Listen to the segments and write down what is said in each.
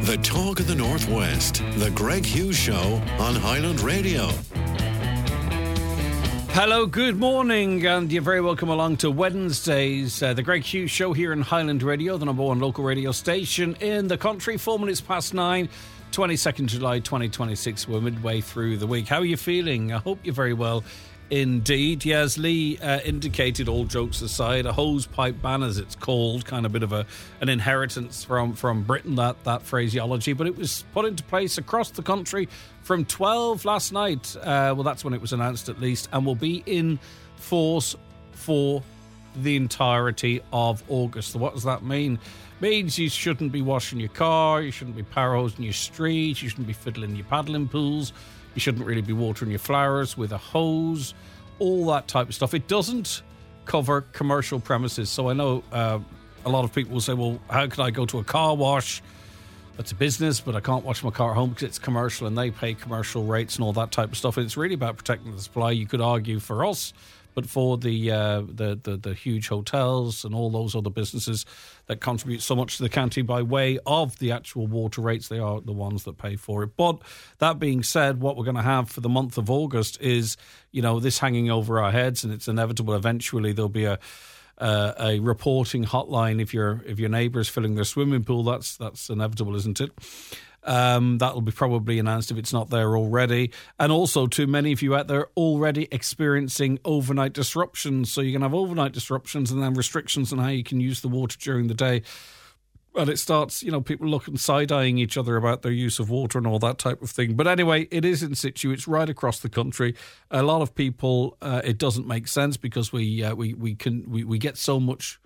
The talk of the Northwest, the Greg Hughes Show on Highland Radio. Hello, good morning, and you're very welcome along to Wednesday's The Greg Hughes Show here in Highland Radio, the number one local radio station in the country. 4 minutes past 9, 22nd July 2026. We're midway through the week. How are you feeling? I hope you're very well indeed. Yeah, as Lee indicated, all jokes aside, a hose pipe ban, as it's called, kind of bit of an inheritance from Britain, that phraseology, but it was put into place across the country from 12 last night. Well, that's when it was announced at least, and will be in force for the entirety of August. So what does that mean? Means you shouldn't be washing your car, you shouldn't be power hosing your street, you shouldn't be fiddling your paddling pools, you shouldn't really be watering your flowers with a hose, all that type of stuff. It doesn't cover commercial premises. So I know a lot of people will say, well, how can I go to a car wash? That's a business, but I can't wash my car at home because it's commercial and they pay commercial rates and all that type of stuff. And it's really about protecting the supply. You could argue for us, but for the huge hotels and all those other businesses that contribute so much to the county by way of the actual water rates, they are the ones that pay for it. But that being said, what we're going to have for the month of August is, you know, this hanging over our heads, and it's inevitable. Eventually there'll be a reporting hotline if your neighbour's filling their swimming pool. That's inevitable, isn't it? That'll be probably announced if it's not there already. And also, too many of you out there already experiencing overnight disruptions. So you can have overnight disruptions and then restrictions on how you can use the water during the day. And it starts, you know, people looking side-eyeing each other about their use of water and all that type of thing. But anyway, it is in situ. It's right across the country. A lot of people, it doesn't make sense because we get so much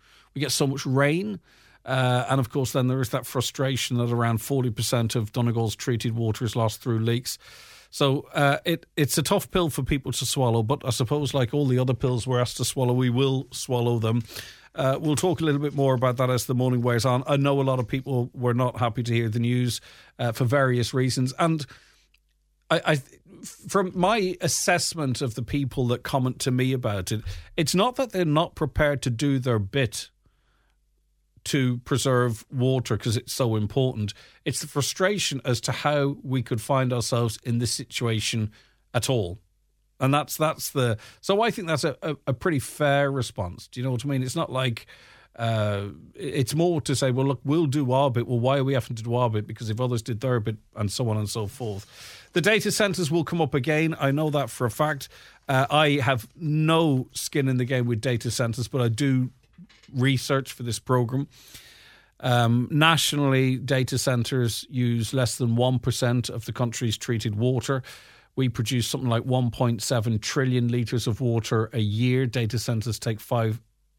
rain. And of course, then there is that frustration that around 40% of Donegal's treated water is lost through leaks. So it's a tough pill for people to swallow, but I suppose like all the other pills we're asked to swallow, we will swallow them. We'll talk a little bit more about that as the morning wears on. I know a lot of people were not happy to hear the news for various reasons. And I from my assessment of the people that comment to me about it, it's not that they're not prepared to do their bit to preserve water because it's so important. It's the frustration as to how we could find ourselves in this situation at all. And that's the... So I think that's a pretty fair response. Do you know what I mean? It's not like... it's more to say, well, look, we'll do our bit. Well, why are we having to do our bit? Because if others did their bit, and so on and so forth. The data centres will come up again. I know that for a fact. I have no skin in the game with data centres, but I do research for this programme. Nationally, data centres use less than 1% of the country's treated water. We produce something like 1.7 trillion litres of water a year. Data centres take 5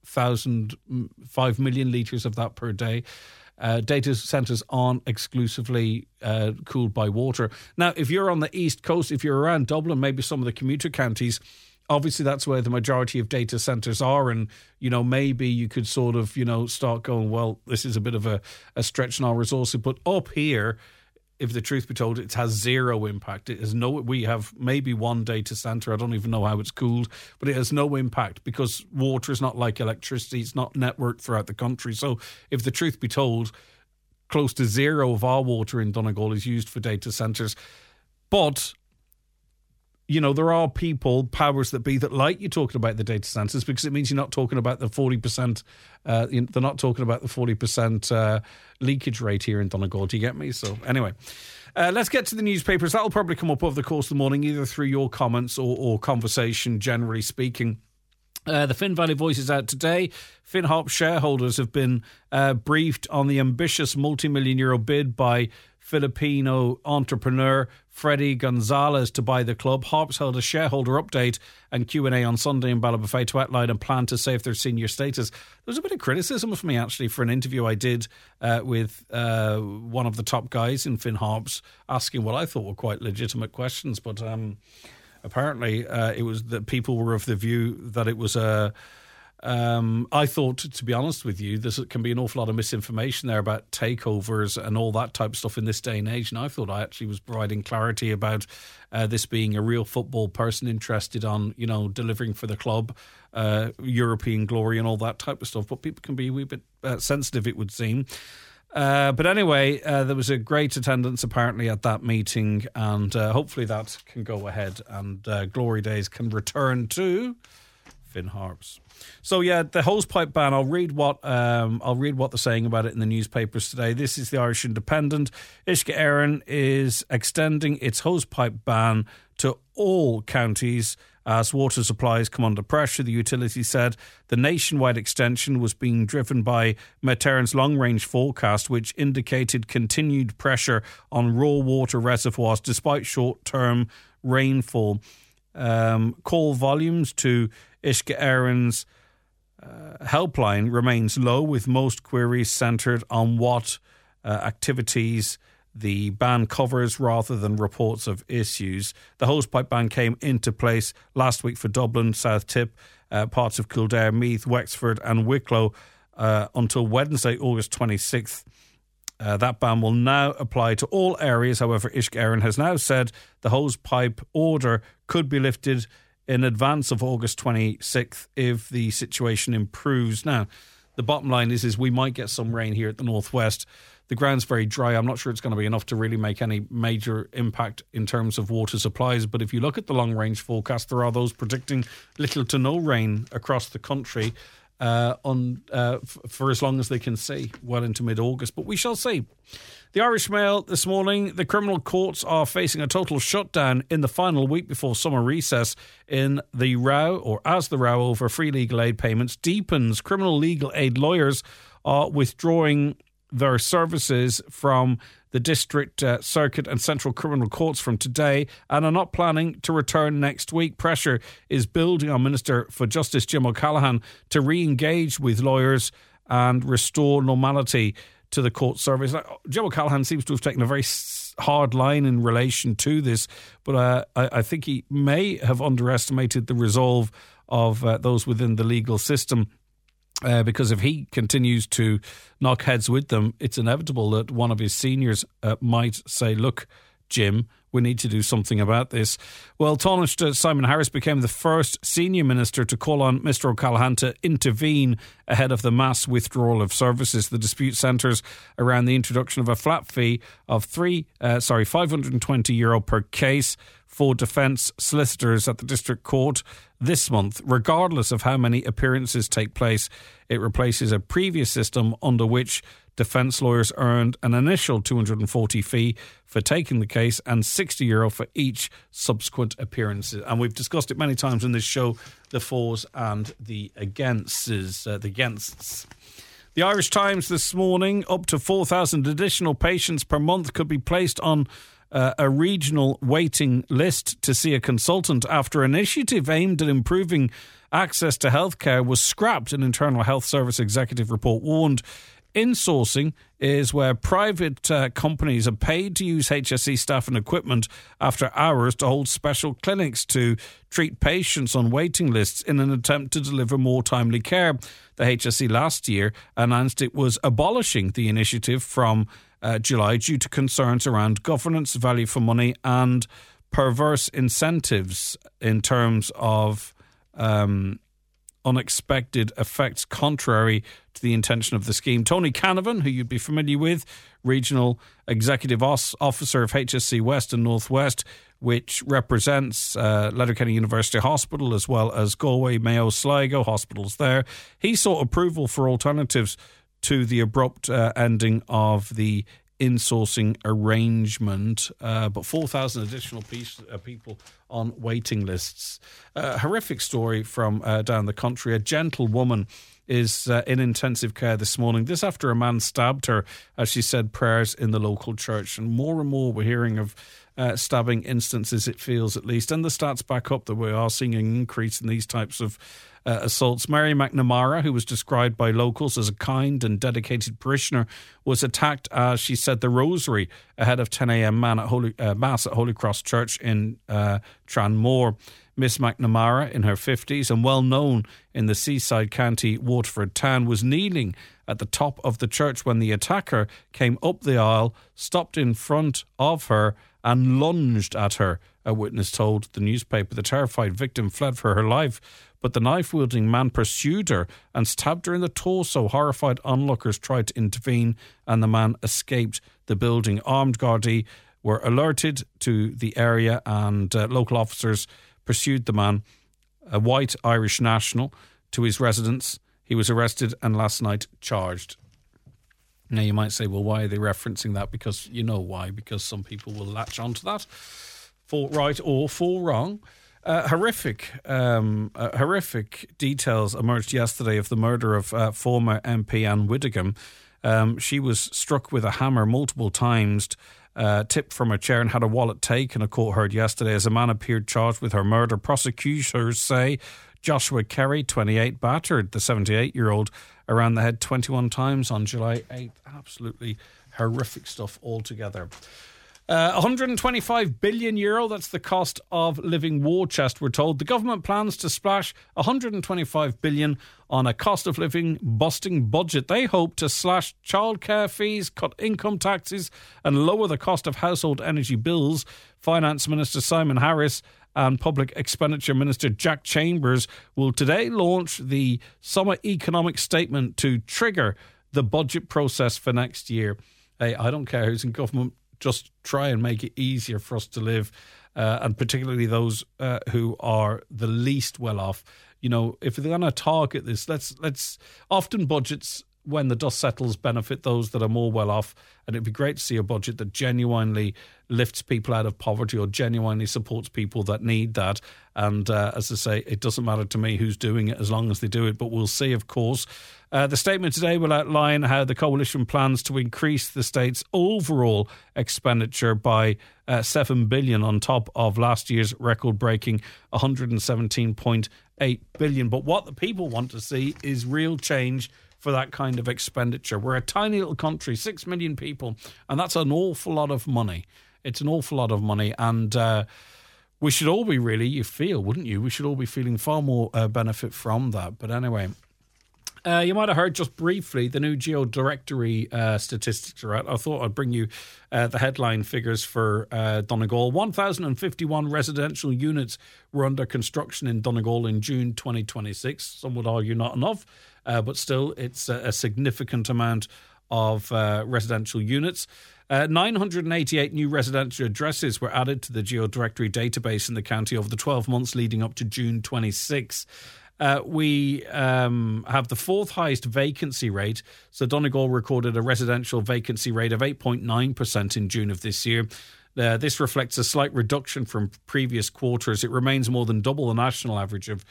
million litres of that per day. Data centres aren't exclusively cooled by water. Now, if you're on the East Coast, if you're around Dublin, maybe some of the commuter counties, obviously that's where the majority of data centres are, and, you know, maybe you could sort of, you know, start going, well, this is a bit of a stretch in our resources. But up here, if the truth be told, it has zero impact. We have maybe one data centre. I don't even know how it's cooled, but it has no impact because water is not like electricity. It's not networked throughout the country. So if the truth be told, close to zero of our water in Donegal is used for data centres. But, you know, there are people, powers that be, that like you talking about the data centres because it means you're not talking about the 40%. They're not talking about the 40% leakage rate here in Donegal. Do you get me? So anyway, let's get to the newspapers. That'll probably come up over the course of the morning, either through your comments or conversation, generally speaking. The Finn Valley Voice is out today. Finn Harp shareholders have been briefed on the ambitious multi-million euro bid by Filipino entrepreneur Freddy Gonzalez to buy the club. Harps held a shareholder update and Q&A on Sunday in Ballybofey to outline a plan to save their senior status. There was a bit of criticism of me, actually, for an interview I did with one of the top guys in Finn Harps, asking what I thought were quite legitimate questions. But apparently it was that people were of the view that it was a... I thought, to be honest with you, there can be an awful lot of misinformation there about takeovers and all that type of stuff in this day and age. And I thought I actually was providing clarity about this being a real football person interested on, you know, delivering for the club, European glory and all that type of stuff. But people can be a wee bit sensitive, it would seem. But anyway, there was a great attendance apparently at that meeting, and hopefully that can go ahead and glory days can return to Finn Harps. So yeah, the hosepipe ban. I'll read what they're saying about it in the newspapers today. This is the Irish Independent. Uisce Éireann is extending its hosepipe ban to all counties as water supplies come under pressure. The utility said the nationwide extension was being driven by Met Éireann's long-range forecast, which indicated continued pressure on raw water reservoirs despite short-term rainfall. Call volumes to Uisce Éireann's helpline remains low, with most queries centred on what activities the ban covers rather than reports of issues. The hosepipe ban came into place last week for Dublin, South Tip, parts of Kildare, Meath, Wexford and Wicklow until Wednesday, August 26th. That ban will now apply to all areas. However, Uisce Éireann has now said the hosepipe order could be lifted in advance of August 26th if the situation improves. Now, the bottom line is we might get some rain here at the northwest. The ground's very dry. I'm not sure it's going to be enough to really make any major impact in terms of water supplies. But if you look at the long-range forecast, there are those predicting little to no rain across the country for as long as they can see, well into mid-August. But we shall see. The Irish Mail this morning: the criminal courts are facing a total shutdown in the final week before summer recess in the row, or as the row over free legal aid payments deepens. Criminal legal aid lawyers are withdrawing their services from the District Circuit and Central Criminal Courts from today and are not planning to return next week. Pressure is building on Minister for Justice Jim O'Callaghan to re-engage with lawyers and restore normality to the court service. Jim O'Callaghan seems to have taken a very hard line in relation to this, but I think he may have underestimated the resolve of those within the legal system. Because if he continues to knock heads with them, it's inevitable that one of his seniors might say, look, Jim, we need to do something about this. Well, Taoiseach Simon Harris became the first senior minister to call on Mr O'Callaghan to intervene ahead of the mass withdrawal of services. The dispute centres around the introduction of a flat fee of €520 per case for defence solicitors at the District Court this month, regardless of how many appearances take place. It replaces a previous system under which defence lawyers earned an initial €240 fee for taking the case and €60 for each subsequent appearance. And we've discussed it many times in this show, the fors and the againsts. The Irish Times this morning: up to 4,000 additional patients per month could be placed on a regional waiting list to see a consultant after an initiative aimed at improving access to healthcare was scrapped. An Internal Health Service executive report warned insourcing is where private companies are paid to use HSE staff and equipment after hours to hold special clinics to treat patients on waiting lists in an attempt to deliver more timely care. The HSE last year announced it was abolishing the initiative from July due to concerns around governance, value for money and perverse incentives in terms of unexpected effects contrary to the intention of the scheme. Tony Canavan, who you'd be familiar with, Regional Executive Officer of HSE West and North West, which represents Letterkenny University Hospital as well as Galway, Mayo, Sligo hospitals there. He sought approval for alternatives to the abrupt ending of the insourcing arrangement, but 4,000 additional people on waiting lists. Horrific story from down the country. A gentle woman is in intensive care this morning. This after a man stabbed her as she said prayers in the local church. And more we're hearing of stabbing instances, it feels at least. And the stats back up that we are seeing an increase in these types of assaults. Mary McNamara, who was described by locals as a kind and dedicated parishioner, was attacked as she said the rosary ahead of 10 a.m. Mass at Holy Cross Church in Tranmore. Miss McNamara, in her 50s and well known in the seaside county Waterford town, was kneeling at the top of the church when the attacker came up the aisle, stopped in front of her and lunged at her. A witness told the newspaper the terrified victim fled for her life, but the knife-wielding man pursued her and stabbed her in the torso. Horrified onlookers tried to intervene and the man escaped the building. Armed Gardaí were alerted to the area and local officers pursued the man, a white Irish national, to his residence. He was arrested and last night charged. Now you might say, well, why are they referencing that? Because you know why. Because some people will latch onto that, for right or for wrong. Horrific details emerged yesterday of the murder of former MP Anne Widdecombe. She was struck with a hammer multiple times, tipped from her chair and had her wallet taken, a court heard yesterday, as a man appeared charged with her murder. Prosecutors say Joshua Kerry, 28, battered the 78-year-old around the head 21 times on July 8th. Absolutely horrific stuff altogether. 125 billion euro, that's the cost of living war chest, we're told. The government plans to splash 125 billion on a cost of living busting budget. They hope to slash childcare fees, cut income taxes and lower the cost of household energy bills. Finance Minister Simon Harris and Public Expenditure Minister Jack Chambers will today launch the Summer Economic Statement to trigger the budget process for next year. Hey, I don't care who's in government, just try and make it easier for us to live, and particularly those who are the least well off. You know, if they're going to target this, let's often budgets, when the dust settles, benefit those that are more well off, and it'd be great to see a budget that genuinely lifts people out of poverty or genuinely supports people that need that. And as I say, it doesn't matter to me who's doing it as long as they do it, but we'll see, of course. The statement today will outline how the coalition plans to increase the state's overall expenditure by 7 billion on top of last year's record-breaking 117.8 billion. But what the people want to see is real change for that kind of expenditure. We're a tiny little country, 6 million people, and that's an awful lot of money. It's an awful lot of money, and we should all be really, you feel, wouldn't you? We should all be feeling far more benefit from that. But anyway, you might have heard just briefly the new Geo-Directory statistics are out. I thought I'd bring you the headline figures for Donegal. 1,051 residential units were under construction in Donegal in June 2026. Some would argue not enough, but still it's a significant amount of residential units. 988 new residential addresses were added to the Geo-Directory database in the county over the 12 months leading up to June 26. We have the fourth highest vacancy rate. So Donegal recorded a residential vacancy rate of 8.9% in June of this year. This reflects a slight reduction from previous quarters. It remains more than double the national average of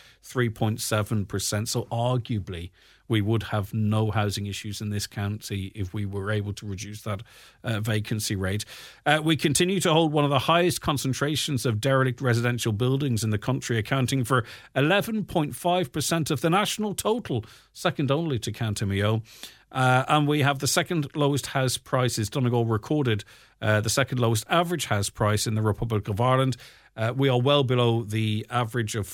3.7%. So arguably, we would have no housing issues in this county if we were able to reduce that vacancy rate. We continue to hold one of the highest concentrations of derelict residential buildings in the country, accounting for 11.5% of the national total, second only to County Mayo. And we have the second lowest house prices. Donegal recorded the second lowest average house price in the Republic of Ireland. We are well below the average of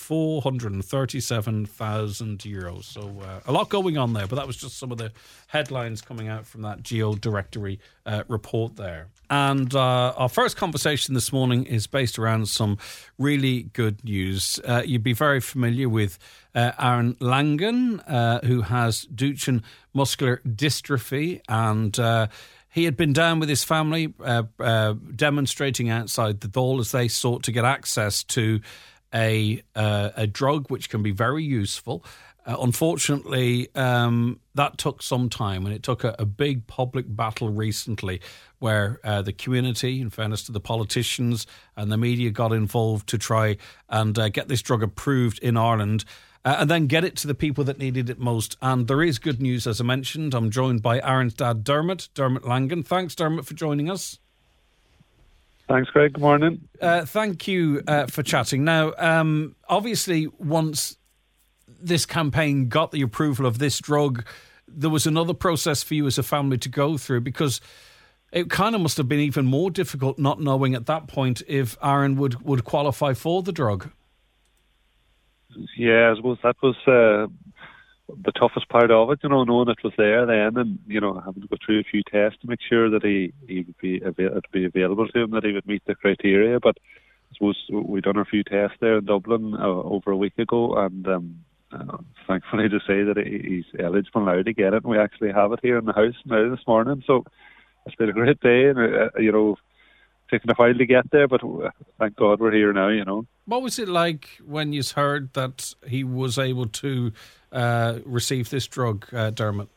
€437,000. So a lot going on there, but that was just some of the headlines coming out from that Geo-Directory report there. And our first conversation this morning is based around some really good news. You'd be very familiar with Aaron Langan, who has Duchenne muscular dystrophy, and he had been down with his family demonstrating outside the Dáil as they sought to get access to a drug which can be very useful. Unfortunately, that took some time, and it took a big public battle recently where the community, in fairness to the politicians and the media, got involved to try and get this drug approved in Ireland. And then get it to the people that needed it most. And there is good news, as I mentioned. I'm joined by Aaron's dad, Dermot Langan. Thanks, Dermot, for joining us. Thanks, Greg. Good morning. Thank you for chatting. Now, obviously, once this campaign got the approval of this drug, there was another process for you as a family to go through, because it kind of must have been even more difficult not knowing at that point if Aaron would qualify for the drug. Yeah, I suppose that was the toughest part of it, knowing it was there then, and, having to go through a few tests to make sure that he would be available to him, that he would meet the criteria. But I suppose we done a few tests there in Dublin over a week ago, and thankfully to say that he's eligible now to get it. And we actually have it here in the house now this morning. So it's been a great day, and taken a while to get there, but thank God we're here now. What was it like when you heard that he was able to receive this drug, Dermot?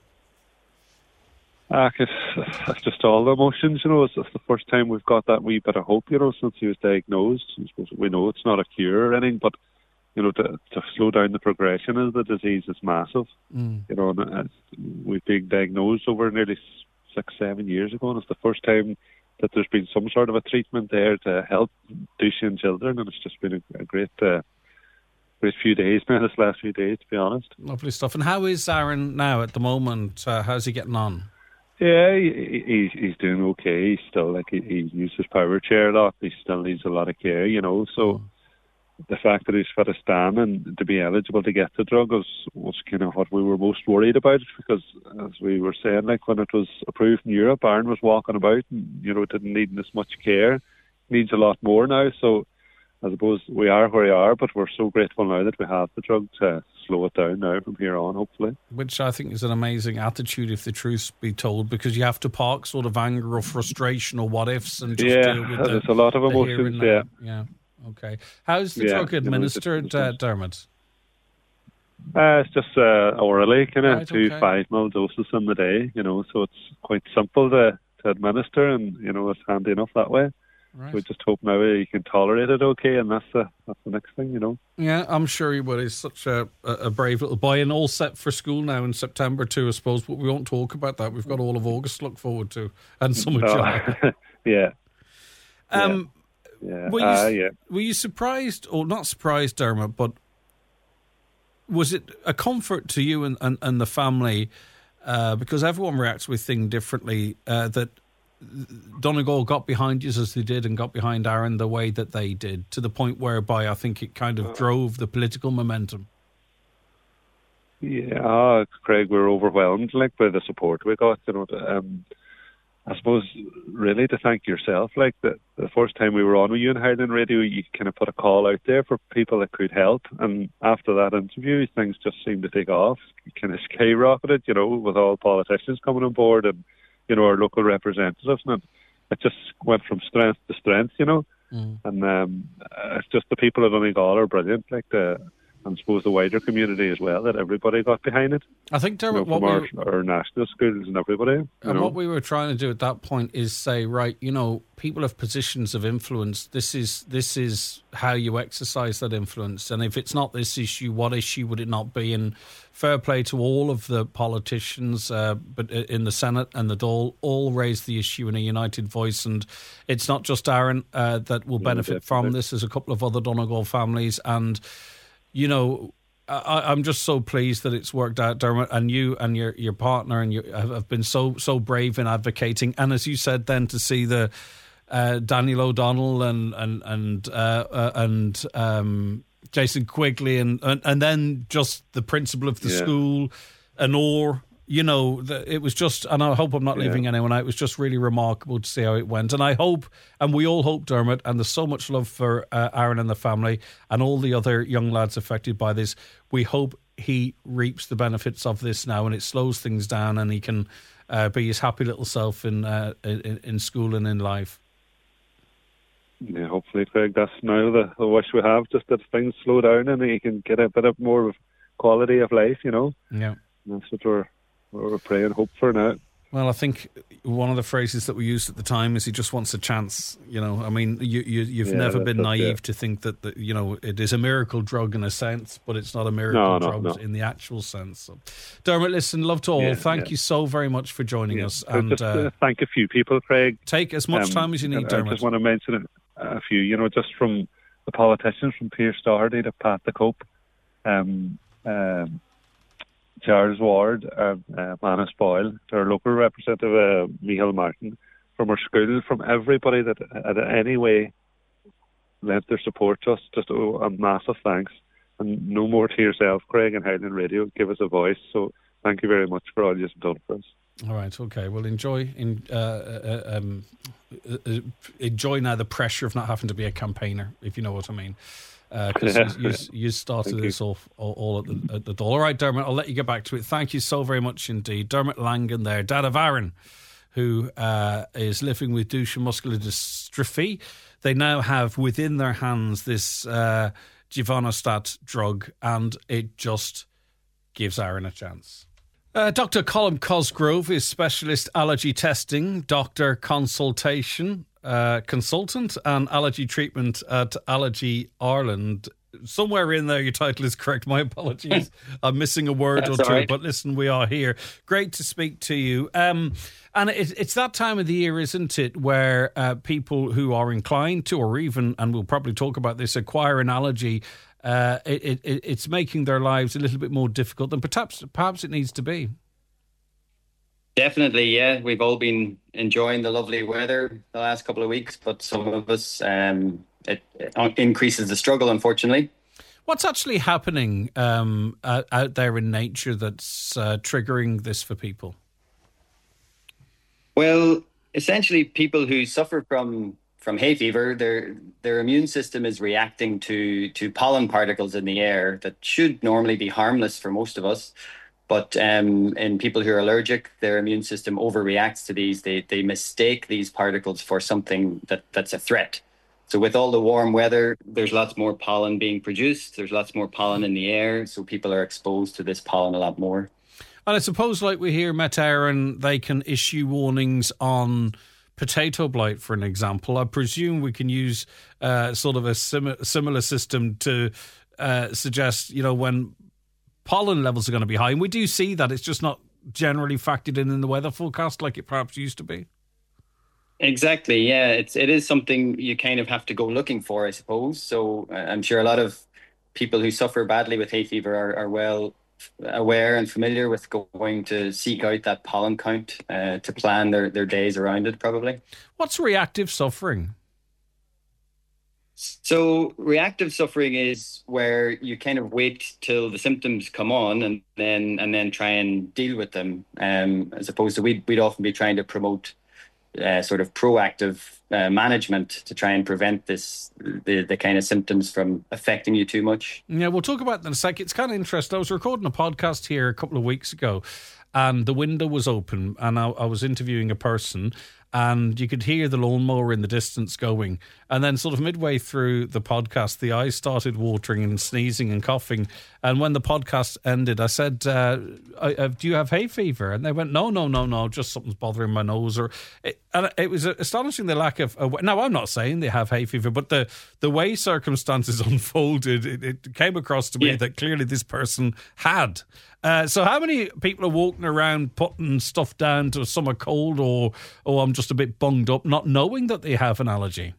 It's just all the emotions, It's the first time we've got that wee bit of hope, since he was diagnosed. I suppose we know it's not a cure or anything, but to slow down the progression of the disease is massive. We've been diagnosed over nearly 6-7 years ago, and it's the first time that there's been some sort of a treatment there to help Duchenne children, and it's just been a great few days now, this last few days, to be honest. Lovely stuff. And how is Aaron now at the moment? How's he getting on? Yeah, he's doing okay. He's still, he uses power chair a lot. He still needs a lot of care, so the fact that he's fit to stand and to be eligible to get the drug was kind of what we were most worried about, because as we were saying, when it was approved in Europe, Aaron was walking about and, didn't need as much care. Needs a lot more now, so I suppose we are where we are, but we're so grateful now that we have the drug to slow it down now from here on, hopefully. Which I think is an amazing attitude, if the truth be told, because you have to park sort of anger or frustration or what-ifs and just deal with there's a lot of emotions, Yeah. Okay. How's the drug administered, Dermot? It's just orally, kind of 2 5ml doses in the day, so it's quite simple to administer, and, it's handy enough that way. Right. We just hope now he can tolerate it okay, and that's the next thing, Yeah, I'm sure he will. He's such a brave little boy, and all set for school now in September too, I suppose, but we won't talk about that. We've got all of August to look forward to, and summer job. Yeah. Were you surprised, or not surprised, Dermot, but was it a comfort to you and the family, because everyone reacts with things differently, that Donegal got behind you as they did and got behind Aaron the way that they did, to the point whereby I think it kind of drove the political momentum? Yeah, Craig, we were overwhelmed by the support we got. I suppose really to thank yourself. The first time we were on with you in Highland Radio, you kind of put a call out there for people that could help, and after that interview, things just seemed to take off. Kind of skyrocketed, with all politicians coming on board and our local representatives, and it just went from strength to strength, and it's just the people of Donegal are brilliant, and I suppose the wider community as well, that everybody got behind it. I think, Dermot, from our national schools and everybody. And what we were trying to do at that point is say, right, people have positions of influence. This is how you exercise that influence. And if it's not this issue, what issue would it not be? And fair play to all of the politicians, but in the Senate and the Dáil, all raised the issue in a united voice. And it's not just Aaron that will benefit from this. There's a couple of other Donegal families, and I'm just so pleased that it's worked out, Dermot, and you and your partner and you have been so brave in advocating. And as you said, then to see the Daniel O'Donnell and Jason Quigley and then just the principal of the school and it was just, and I hope I'm not leaving anyone out, it was just really remarkable to see how it went. And I hope, and we all hope, Dermot, and there's so much love for Aaron and the family and all the other young lads affected by this, we hope he reaps the benefits of this now and it slows things down and he can be his happy little self in school and in life. Yeah, hopefully, Craig, that's now the wish we have, just that things slow down and he can get a bit of more of quality of life, Yeah. And that's what we're praying and hope for now. Well, I think one of the phrases that we used at the time is he just wants a chance. I mean, you've never been naive to think that it is a miracle drug in a sense, but it's not a miracle drug in the actual sense. So, Dermot, listen, love to all. Thank you so very much for joining us. And just thank a few people, Craig. Take as much time as you need, Dermot. I just want to mention a few, just from the politicians, from Pierce Doherty to Pat the Cope, Charles Ward and Manus Boyle, to our local representative, Michael Martin, from our school, from everybody that in any way lent their support to us. Just a massive thanks. And no more to yourself, Craig, and Highland Radio. Give us a voice. So thank you very much for all you've done for us. All right, okay. Well, enjoy now the pressure of not having to be a campaigner, if you know what I mean. Because you started this off all at the door. All right, Dermot, I'll let you get back to it. Thank you so very much indeed. Dermot Langan there, dad of Aaron, who is living with Duchenne muscular dystrophy. They now have within their hands this Givonostat drug, and it just gives Aaron a chance. Dr. Colm Cosgrove is specialist allergy testing, doctor consultation, consultant and allergy treatment at Allergy Ireland. Somewhere in there your title is correct. My apologies. I'm missing a word or two, right. But listen, we are here. Great to speak to you. And it's that time of the year, isn't it, where people who are inclined to, or even, and we'll probably talk about this, acquire an allergy, it's making their lives a little bit more difficult than perhaps it needs to be. Definitely, yeah. We've all been enjoying the lovely weather the last couple of weeks, but some of us, it increases the struggle, unfortunately. What's actually happening out there in nature that's triggering this for people? Well, essentially, people who suffer from hay fever, their immune system is reacting to pollen particles in the air that should normally be harmless for most of us. But in people who are allergic, their immune system overreacts to these. They mistake these particles for something that's a threat. So with all the warm weather, there's lots more pollen being produced. There's lots more pollen in the air. So people are exposed to this pollen a lot more. And I suppose, like we hear Met Éireann, they can issue warnings on potato blight, for an example. I presume we can use sort of a similar system to suggest, when pollen levels are going to be high. And we do see that. It's just not generally factored in the weather forecast like it perhaps used to be. Exactly, yeah. It is something you kind of have to go looking for, I suppose. So I'm sure a lot of people who suffer badly with hay fever are well aware and familiar with going to seek out that pollen count to plan their days around it, probably. What's reactive suffering? So reactive suffering is where you kind of wait till the symptoms come on and then try and deal with them, as opposed to we'd often be trying to promote sort of proactive management to try and prevent the kind of symptoms from affecting you too much. Yeah, we'll talk about that in a sec. It's kind of interesting. I was recording a podcast here a couple of weeks ago and the window was open and I was interviewing a person and you could hear the lawnmower in the distance going. And then sort of midway through the podcast, the eyes started watering and sneezing and coughing. And when the podcast ended, I said, do you have hay fever? And they went, no, just something's bothering my nose. And it was astonishing the lack of... Now, I'm not saying they have hay fever, but the way circumstances unfolded, it came across to me that clearly this person had. So how many people are walking around putting stuff down to a summer cold or I'm just a bit bunged up, not knowing that they have an allergy?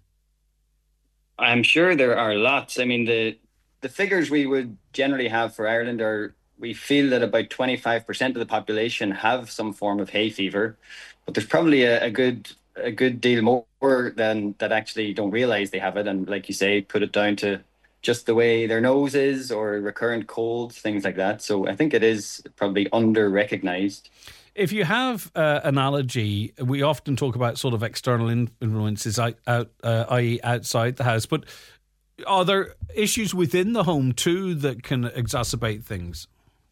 I'm sure there are lots. I mean, the figures we would generally have for Ireland are, we feel that about 25% of the population have some form of hay fever, but there's probably a good deal more than that actually don't realise they have it. And like you say, put it down to just the way their nose is or recurrent colds, things like that. So I think it is probably under-recognised. If you have an allergy, we often talk about sort of external influences, i.e. outside the house, but are there issues within the home too that can exacerbate things?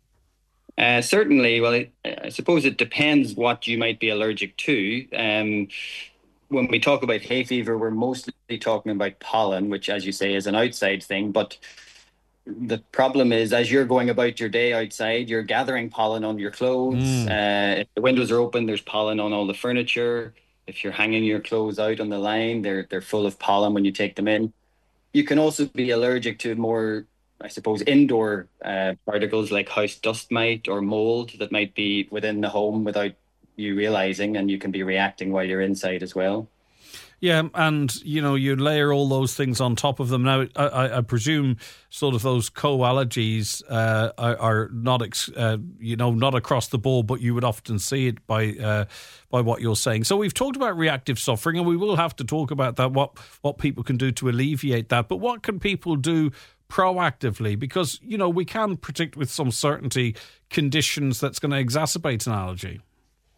Certainly. Well, I suppose it depends what you might be allergic to. When we talk about hay fever, we're mostly talking about pollen, which, as you say, is an outside thing. But the problem is, as you're going about your day outside, you're gathering pollen on your clothes. If the windows are open, there's pollen on all the furniture. If you're hanging your clothes out on the line, they're full of pollen when you take them in. You can also be allergic to more, I suppose, indoor particles like house dust mite or mold that might be within the home without you realising, and you can be reacting while you're inside as well. Yeah, and, you layer all those things on top of them. Now, I presume sort of those co-allergies are not, not across the board, but you would often see it by what you're saying. So we've talked about reactive suffering, and we will have to talk about that, what people can do to alleviate that. But what can people do proactively? Because, we can predict with some certainty conditions that's going to exacerbate an allergy.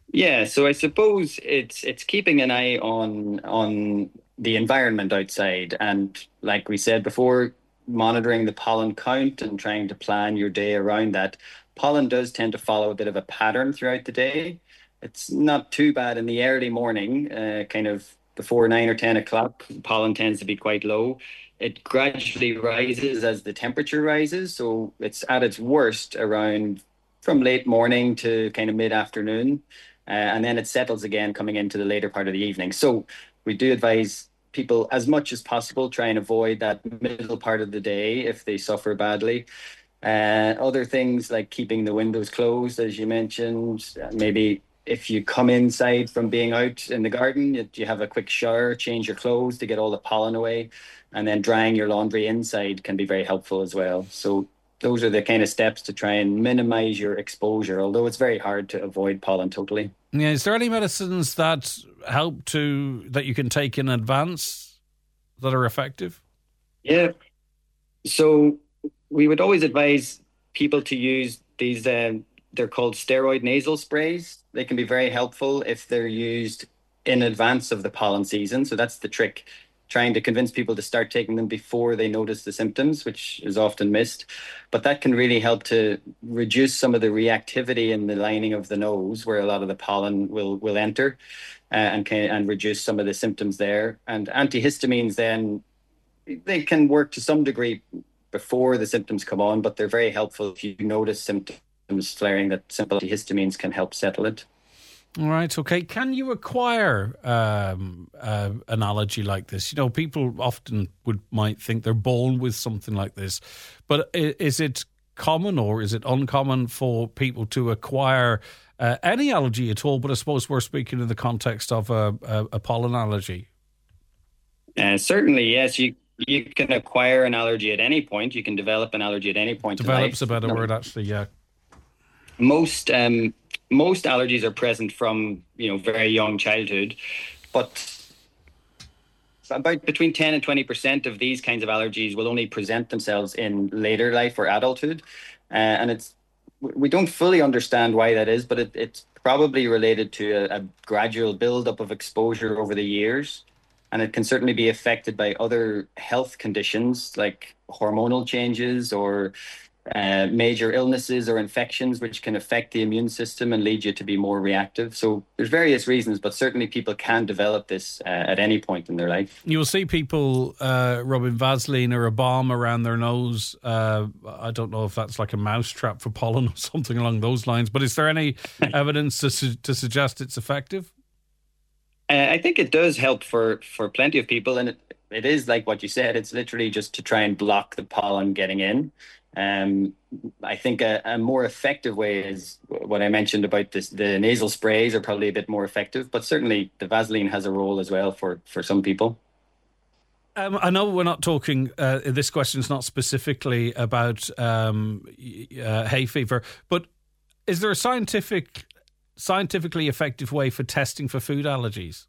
Yeah, so I suppose it's keeping an eye on the environment outside, and like we said before, monitoring the pollen count and trying to plan your day around that. Pollen does tend to follow a bit of a pattern throughout the day. It's not too bad in the early morning, kind of before 9 or 10 o'clock. Pollen tends to be quite low. It gradually rises as the temperature rises, so it's at its worst around from late morning to kind of mid-afternoon, and then it settles again coming into the later part of the evening. So we do advise people as much as possible try and avoid that middle part of the day if they suffer badly. Other things like keeping the windows closed, as you mentioned, maybe if you come inside from being out in the garden, you have a quick shower, change your clothes to get all the pollen away, and then drying your laundry inside can be very helpful as well. So those are the kind of steps to try and minimize your exposure, although it's very hard to avoid pollen totally. Yeah, is there any medicines that that you can take in advance that are effective? Yeah. So we would always advise people to use these, they're called steroid nasal sprays. They can be very helpful if they're used in advance of the pollen season. So that's the trick, trying to convince people to start taking them before they notice the symptoms, which is often missed. But that can really help to reduce some of the reactivity in the lining of the nose, where a lot of the pollen will enter, and reduce some of the symptoms there. And antihistamines then, they can work to some degree before the symptoms come on, but they're very helpful if you notice symptoms flaring, that simple antihistamines can help settle it. All right, okay. Can you acquire an allergy like this? You know, people often might think they're born with something like this, but is it common or is it uncommon for people to acquire any allergy at all? But I suppose we're speaking in the context of a pollen allergy. Certainly, yes. You can acquire an allergy at any point. You can develop an allergy at any point. Develop's a better word, actually. Yeah. Most allergies are present from very young childhood, but about between 10 and 20% of these kinds of allergies will only present themselves in later life or adulthood, and we don't fully understand why that is, but it's probably related to a gradual buildup of exposure over the years. And it can certainly be affected by other health conditions like hormonal changes or major illnesses or infections, which can affect the immune system and lead you to be more reactive. So there's various reasons, but certainly people can develop this at any point in their life. You'll see people rubbing Vaseline or a balm around their nose. I don't know if that's like a mousetrap for pollen or something along those lines, but is there any evidence to suggest it's effective? I think it does help for plenty of people, and it is like what you said. It's literally just to try and block the pollen getting in. I think a more effective way is what I mentioned about this. The nasal sprays are probably a bit more effective, but certainly the Vaseline has a role as well for some people. I know we're not talking, this question is not specifically about hay fever, but is there a scientifically effective way for testing for food allergies?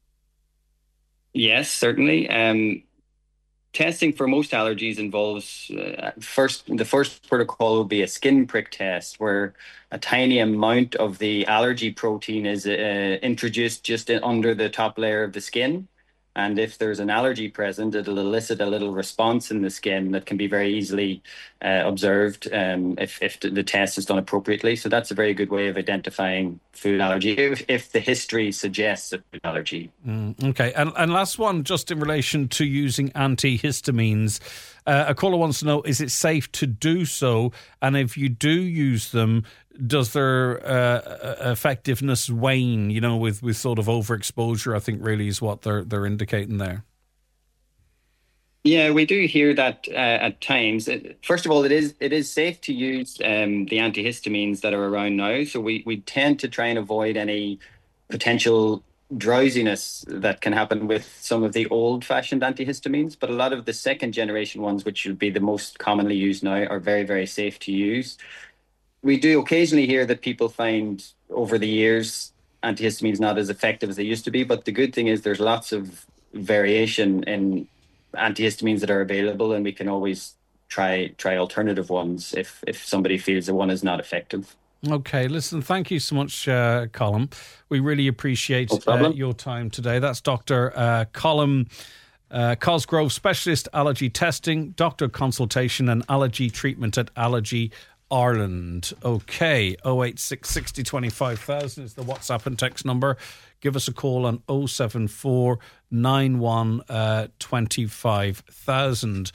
Yes, certainly. Testing for most allergies involves the first protocol will be a skin prick test, where a tiny amount of the allergy protein is introduced just under the top layer of the skin. And if there's an allergy present, it'll elicit a little response in the skin that can be very easily observed if the test is done appropriately. So that's a very good way of identifying food allergy if the history suggests a food allergy. Okay. And last one, just in relation to using antihistamines. A caller wants to know, is it safe to do so? And if you do use them, does their effectiveness wane, with sort of overexposure, I think really is what they're indicating there. Yeah, we do hear that at times. First of all, it is safe to use the antihistamines that are around now. So we tend to try and avoid any potential drowsiness that can happen with some of the old-fashioned antihistamines. But a lot of the second generation ones, which would be the most commonly used now, are very, very safe to use. We do occasionally hear that people find over the years antihistamines not as effective as they used to be. But the good thing is there's lots of variation in antihistamines that are available, and we can always try alternative ones if somebody feels that one is not effective. Okay, listen, thank you so much, Colm. We really appreciate your time today. That's Dr. Colm Cosgrove, Specialist Allergy Testing, Doctor Consultation and Allergy Treatment at Allergy Ireland. Okay, 086 60 25,000 is the WhatsApp and text number. Give us a call on 074 91 25,000.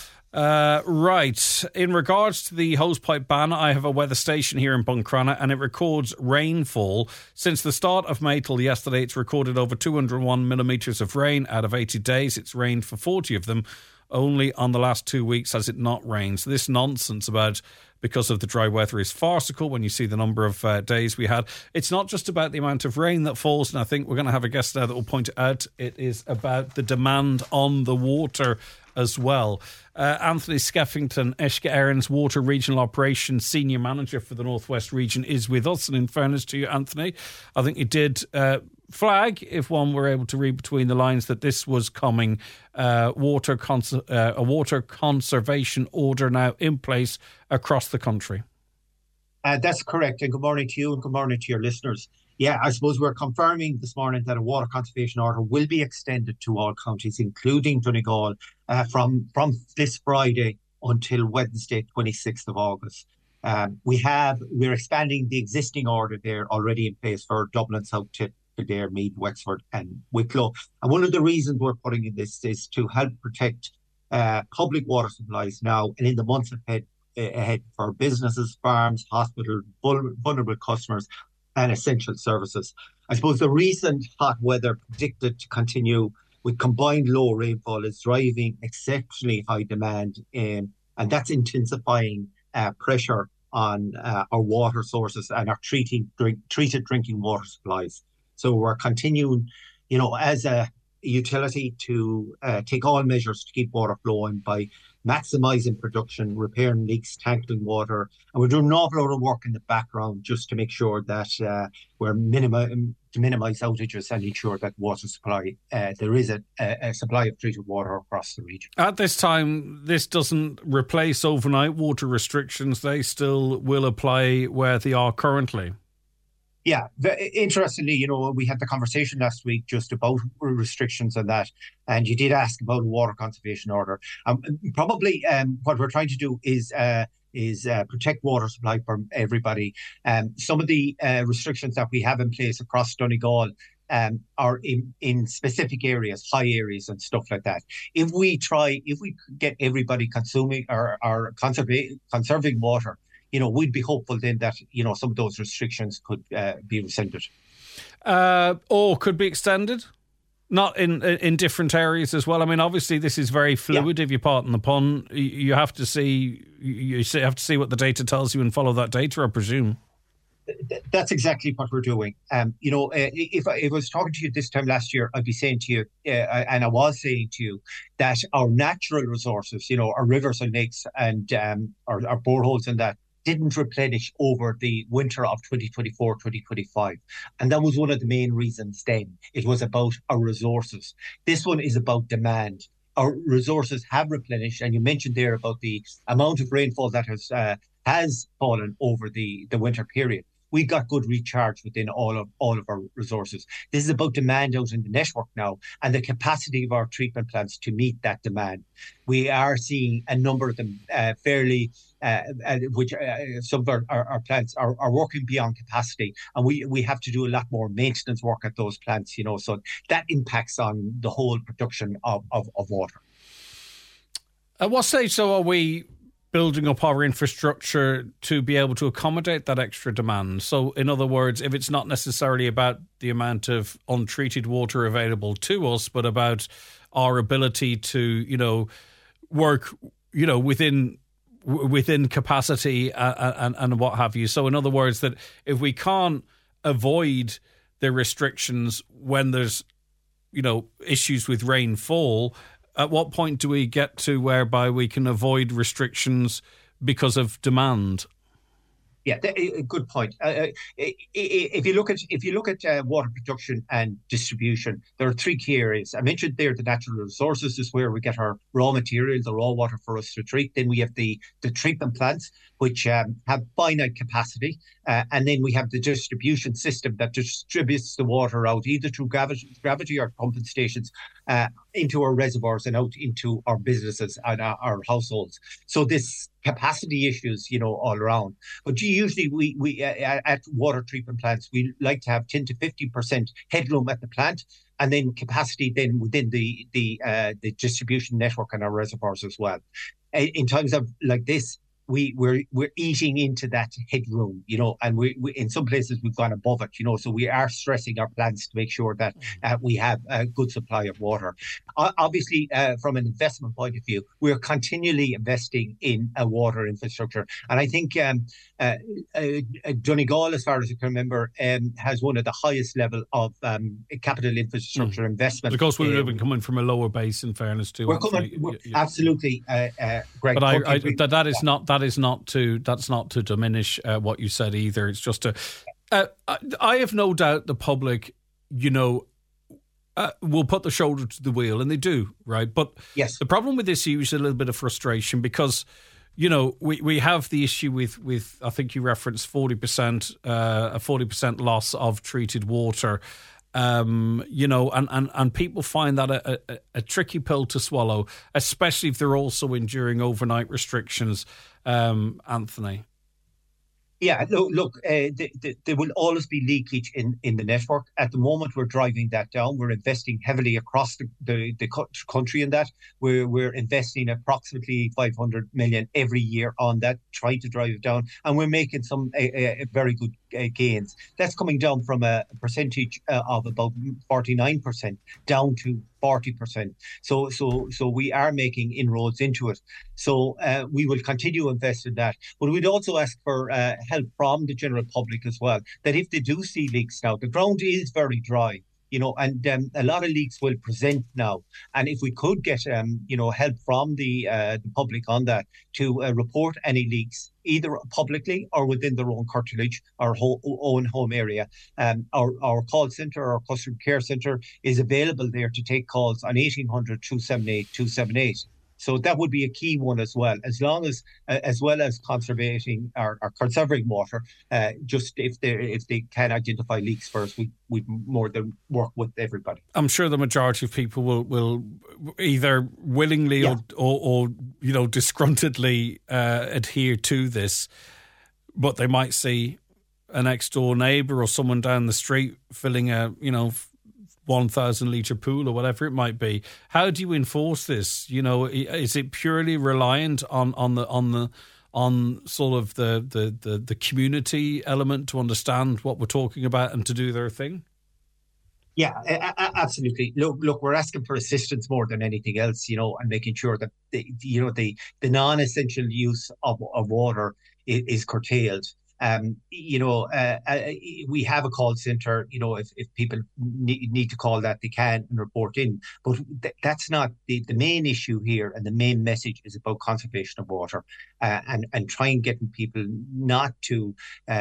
Right. In regards to the hosepipe ban, I have a weather station here in Buncrana and it records rainfall. Since the start of May till yesterday, it's recorded over 201 millimetres of rain. Out of 80 days, it's rained for 40 of them. Only on the last 2 weeks has it not rained. So this nonsense about because of the dry weather is farcical when you see the number of days we had. It's not just about the amount of rain that falls, and I think we're going to have a guest there that will point it out. It is about the demand on the water as well. Anthony Skeffington, Eisce Éireann's Water Regional Operations Senior Manager for the Northwest Region, is with us. And in fairness to you, Anthony, I think you did flag, if one were able to read between the lines, that this was coming. A water conservation order now in place across the country. That's correct. And good morning to you and good morning to your listeners. Yeah, I suppose we're confirming this morning that a water conservation order will be extended to all counties, including Donegal, from this Friday until Wednesday, 26th of August. We're expanding the existing order there already in place for Dublin, South Tip, Kildare, Meath, Wexford and Wicklow. And one of the reasons we're putting in this is to help protect public water supplies now and in the months ahead for businesses, farms, hospitals, vulnerable customers and essential services. I suppose the recent hot weather predicted to continue with combined low rainfall is driving exceptionally high demand, and that's intensifying pressure on our water sources and our treated drinking water supplies. So we're continuing, as a utility to take all measures to keep water flowing by maximising production, repairing leaks, tankling water. And we're doing an awful lot of work in the background just to make sure that we're to minimise outages and ensure that water supply, there is a supply of treated water across the region. At this time, this doesn't replace overnight water restrictions. They still will apply where they are currently. Yeah, interestingly, we had the conversation last week just about restrictions and that, and you did ask about a water conservation order. Probably what we're trying to do is protect water supply for everybody. Some of the restrictions that we have in place across Donegal are in specific areas, high areas and stuff like that. If we get everybody consuming or conserving water, we'd be hopeful then that, some of those restrictions could be rescinded. Or could be extended? Not in different areas as well. I mean, obviously, this is very fluid. Yeah. If you pardon the pun, you have to see what the data tells you and follow that data, I presume. That's exactly what we're doing. If I was talking to you this time last year, I'd be saying to you, and I was saying to you, that our natural resources, our rivers and lakes and our boreholes and that, didn't replenish over the winter of 2024-2025. And that was one of the main reasons then. It was about our resources. This one is about demand. Our resources have replenished, and you mentioned there about the amount of rainfall that has fallen over the winter period. We got good recharge within all of our resources. This is about demand out in the network now and the capacity of our treatment plants to meet that demand. We are seeing a number of them some of our plants are working beyond capacity, and we have to do a lot more maintenance work at those plants, so that impacts on the whole production of water. At what stage, so, are we building up our infrastructure to be able to accommodate that extra demand? So, in other words, if it's not necessarily about the amount of untreated water available to us, but about our ability to, work, within capacity and what have you. So, in other words, that if we can't avoid the restrictions when there's, issues with rainfall, at what point do we get to whereby we can avoid restrictions because of demand? Yeah, a good point. If you look at water production and distribution, there are three key areas. I mentioned there the natural resources is where we get our raw materials, the raw water for us to treat. Then we have the treatment plants, which have finite capacity. And then we have the distribution system that distributes the water out either through gravity or pumping stations into our reservoirs and out into our businesses and our households. So this capacity issues, all around. But usually we at water treatment plants, we like to have 10 to 50% headroom at the plant, and then capacity then within the distribution network and our reservoirs as well. In times of like this, we're eating into that headroom, and we in some places we've gone above it, so we are stressing our plants to make sure that we have a good supply of water. Obviously, from an investment point of view, we're continually investing in a water infrastructure. And I think Donegal, as far as I can remember, has one of the highest level of capital infrastructure investment. Of course, we would have been coming from a lower base, in fairness to. We're coming, absolutely, Greg. But that's not to diminish what you said either. It's just I have no doubt the public, will put the shoulder to the wheel, and they do, right? But yes, the problem with this is a little bit of frustration because, we have the issue with I think you referenced 40%, a 40% loss of treated water. And people find that a tricky pill to swallow, especially if they're also enduring overnight restrictions. Anthony. Yeah, look, there will always be leakage in the network. At the moment, we're driving that down. We're investing heavily across the country in that. We're investing approximately 500 million every year on that, trying to drive it down. And we're making some very good gains. That's coming down from a percentage of about 49% down to 40%. So we are making inroads into it. So we will continue to invest in that. But we'd also ask for help from the general public as well, that if they do see leaks now, the ground is very dry, and a lot of leaks will present now. And if we could get, help from the public on that to report any leaks, either publicly or within their own curtilage or own home area. Our call centre, our customer care centre is available there to take calls on 1800 278 278. So that would be a key one as well as conserving conserving water. Just if they can identify leaks first, we more than work with everybody. I'm sure the majority of people will either willingly or disgruntledly adhere to this, but they might see a next door neighbour or someone down the street filling a 1,000 litre pool or whatever it might be. How do you enforce this? Is it purely reliant on sort of the community element to understand what we're talking about and to do their thing? Yeah, absolutely. Look, we're asking for assistance more than anything else, and making sure that the non-essential use of water is curtailed. We have a call centre, if people need to call that, they can and report in. But that's not the main issue here. And the main message is about conservation of water and trying getting people not to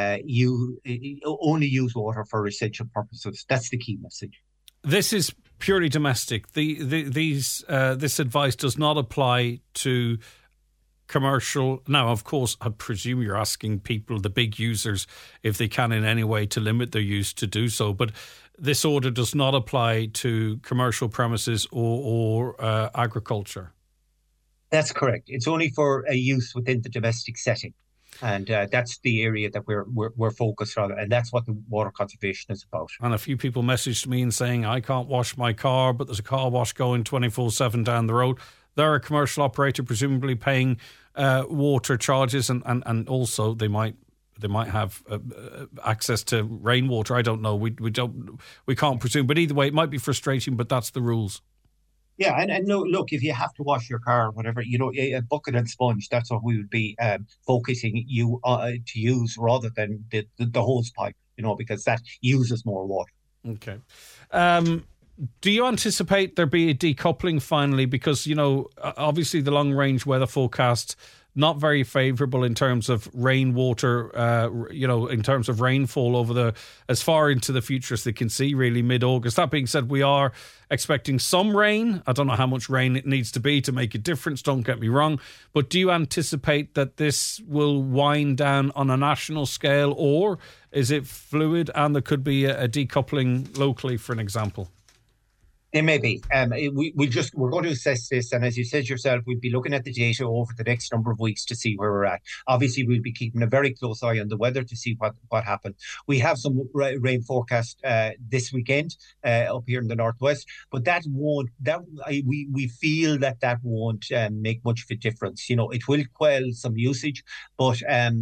only use water for essential purposes. That's the key message. This is purely domestic. This advice does not apply to commercial. Now, of course, I presume you're asking people, the big users, if they can in any way to limit their use to do so. But this order does not apply to commercial premises or agriculture. That's correct. It's only for a use within the domestic setting. And that's the area that we're focused on, and that's what the water conservation is about. And a few people messaged me and saying, I can't wash my car, but there's a car wash going 24/7 down the road. They're a commercial operator, presumably paying water charges, and also they might have access to rainwater. I don't know. We can't presume. But either way, it might be frustrating. But that's the rules. Yeah, and no, look, if you have to wash your car or whatever, a bucket and sponge, that's what we would be focusing you to use rather than the hose pipe, because that uses more water. Okay. Do you anticipate there be a decoupling finally? Because, obviously the long-range weather forecast not very favourable in terms of rainwater, in terms of rainfall over as far into the future as they can see, really mid-August. That being said, we are expecting some rain. I don't know how much rain it needs to be to make a difference, don't get me wrong. But do you anticipate that this will wind down on a national scale, or is it fluid and there could be a decoupling locally, for an example? It may be. We're going to assess this, and as you said yourself, we'll be looking at the data over the next number of weeks to see where we're at. Obviously, we'll be keeping a very close eye on the weather to see what happens. We have some rain forecast this weekend up here in the northwest, but we feel that won't make much of a difference. It will quell some usage, but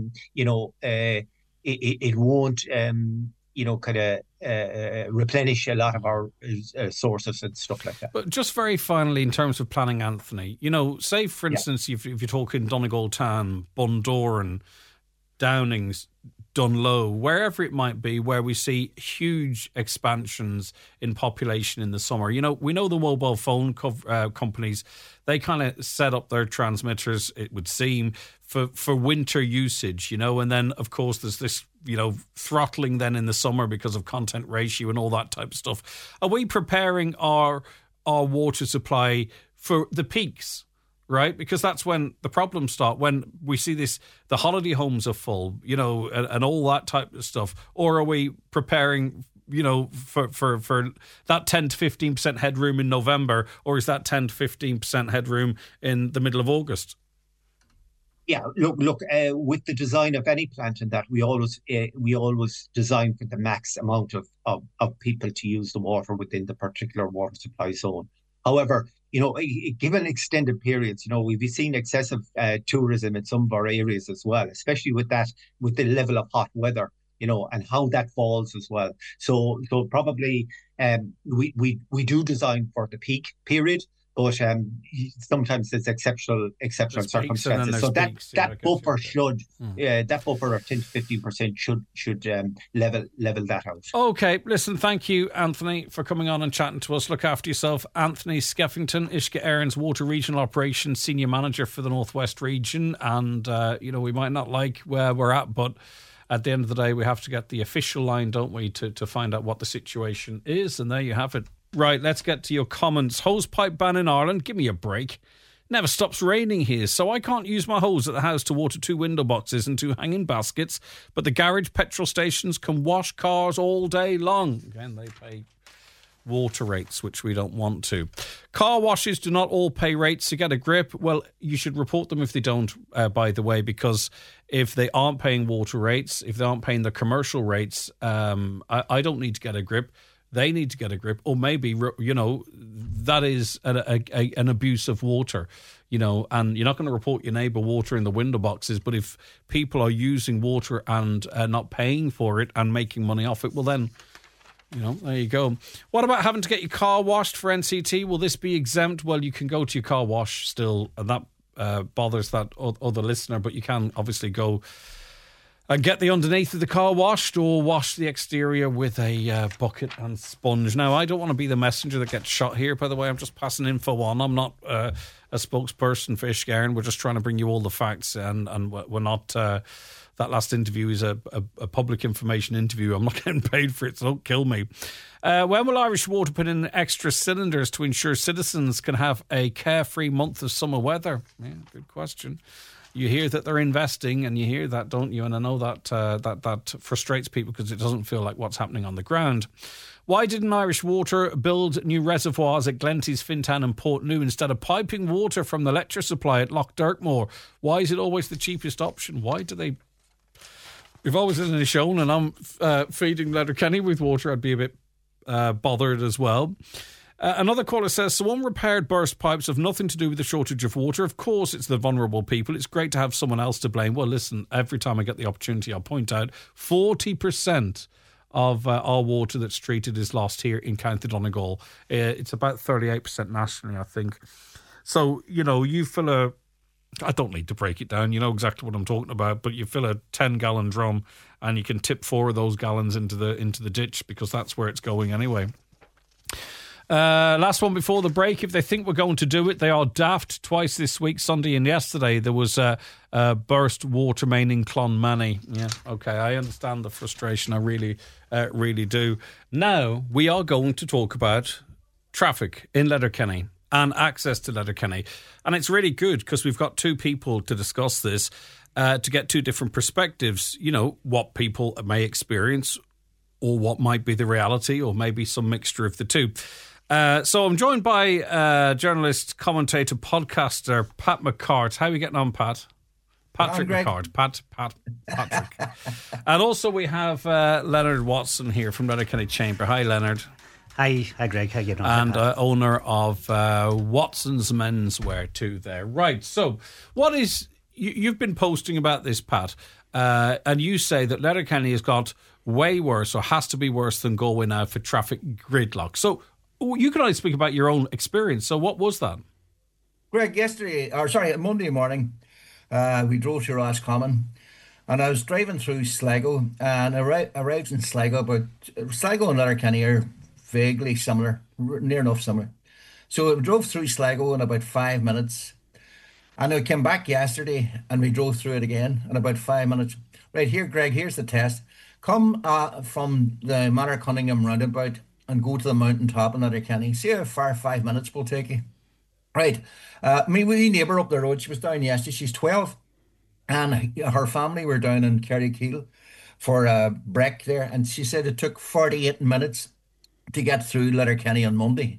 it won't. Replenish a lot of our sources and stuff like that. But just very finally, in terms of planning, Anthony, say for instance, if you're talking Donegal Town, Bundoran, Downings, Dunlow, wherever it might be, where we see huge expansions in population in the summer. We know the mobile phone companies, they kind of set up their transmitters, it would seem, for winter usage, and then, of course, there's this, throttling then in the summer because of content ratio and all that type of stuff. Are we preparing our water supply for the peaks? Right, because that's when the problems start. When we see the holiday homes are full, and all that type of stuff. Or are we preparing, for that 10 to 15% headroom in November, or is that 10 to 15% headroom in the middle of August? Yeah, look. With the design of any plant, and that we always design for the max amount of people to use the water within the particular water supply zone. However, given extended periods, we've seen excessive tourism in some of our areas as well, especially with the level of hot weather, and how that falls as well. So probably we do design for the peak period, but sometimes there's exceptional circumstances. So that buffer should that buffer of 10 to 15% should level that out. Okay, listen, thank you, Anthony, for coming on and chatting to us. Look after yourself. Anthony Skeffington, Uisce Éireann's Water Regional Operations Senior Manager for the Northwest Region, and we might not like where we're at, but at the end of the day, we have to get the official line, don't we, to find out what the situation is, and there you have it. Right, let's get to your comments. Hosepipe ban in Ireland. Give me a break. Never stops raining here, so I can't use my hose at the house to water 2 window boxes and 2 hanging baskets, but the garage petrol stations can wash cars all day long. Again, they pay water rates, which we don't want to. Car washes do not all pay rates to get a grip. Well, you should report them if they don't, by the way, because if they aren't paying water rates, if they aren't paying the commercial rates, I don't need to get a grip. They need to get a grip, or maybe, that is an abuse of water, and you're not going to report your neighbour water in the window boxes, but if people are using water and not paying for it and making money off it, well then, there you go. What about having to get your car washed for NCT? Will this be exempt? Well, you can go to your car wash still, and that bothers that other listener, but you can obviously go and get the underneath of the car washed, or wash the exterior with a bucket and sponge. Now, I don't want to be the messenger that gets shot here, by the way. I'm just passing info on. I'm not a spokesperson for Uisce Éireann. We're just trying to bring you all the facts, and we're not... that last interview is a public information interview. I'm not getting paid for it, so don't kill me. When will Irish Water put in extra cylinders to ensure citizens can have a carefree month of summer weather? Yeah, good question. You hear that they're investing, and you hear that, don't you? And I know that that frustrates people because it doesn't feel like what's happening on the ground. Why didn't Irish Water build new reservoirs at Glenties, Fintown and Portneuf instead of piping water from the Letcher supply at Loch Dirkmore? Why is it always the cheapest option? Why do they... If I was in a show and I'm feeding Letterkenny with water, I'd be a bit bothered as well. Another caller says, so unrepaired burst pipes have nothing to do with the shortage of water. Of course, it's the vulnerable people. It's great to have someone else to blame. Well, listen, every time I get the opportunity, I'll point out 40% of our water that's treated is lost here in County Donegal. It's about 38% nationally, I think. So, you fill a... I don't need to break it down. You know exactly what I'm talking about. But you fill a 10-gallon drum and you can tip 4 of those gallons into the ditch because that's where it's going anyway. Last one before the break. If they think we're going to do it, they are daft. Twice this week, Sunday and yesterday, there was a burst water main in Clonmany. Yeah, okay, I understand the frustration. I really do. Now, we are going to talk about traffic in Letterkenny and access to Letterkenny. And it's really good because we've got two people to discuss this, to get two different perspectives. You know, what people may experience or what might be the reality, or maybe some mixture of the two. So I'm joined by journalist, commentator, podcaster Pat McCart. How are you getting on, Pat? Patrick McCart. Patrick. And also we have Leonard Watson here from Letterkenny Chamber. Hi, Leonard. Hi, Greg. How are you getting on? And owner of Watson's Menswear too there. Right, so what is... You've been posting about this, Pat, and you say that Letterkenny has got way worse, or has to be worse than Galway now for traffic gridlock. So you can only speak about your own experience. So what was that? Greg, Monday morning, we drove to Roscommon, and I was driving through Sligo, and arrived in Sligo, but Sligo and Letterkenny are vaguely similar, near enough similar. So we drove through Sligo in about 5 minutes, and I came back yesterday, and we drove through it again in about 5 minutes. Right here, Greg, here's the test. Come from the Manor Cunningham roundabout and go to the mountaintop in Letterkenny. See how far 5 minutes will take you. Right. My wee neighbour up the road, she was down yesterday. She's 12, and her family were down in Kerrykeel for a break there, and she said it took 48 minutes to get through Letterkenny on Monday.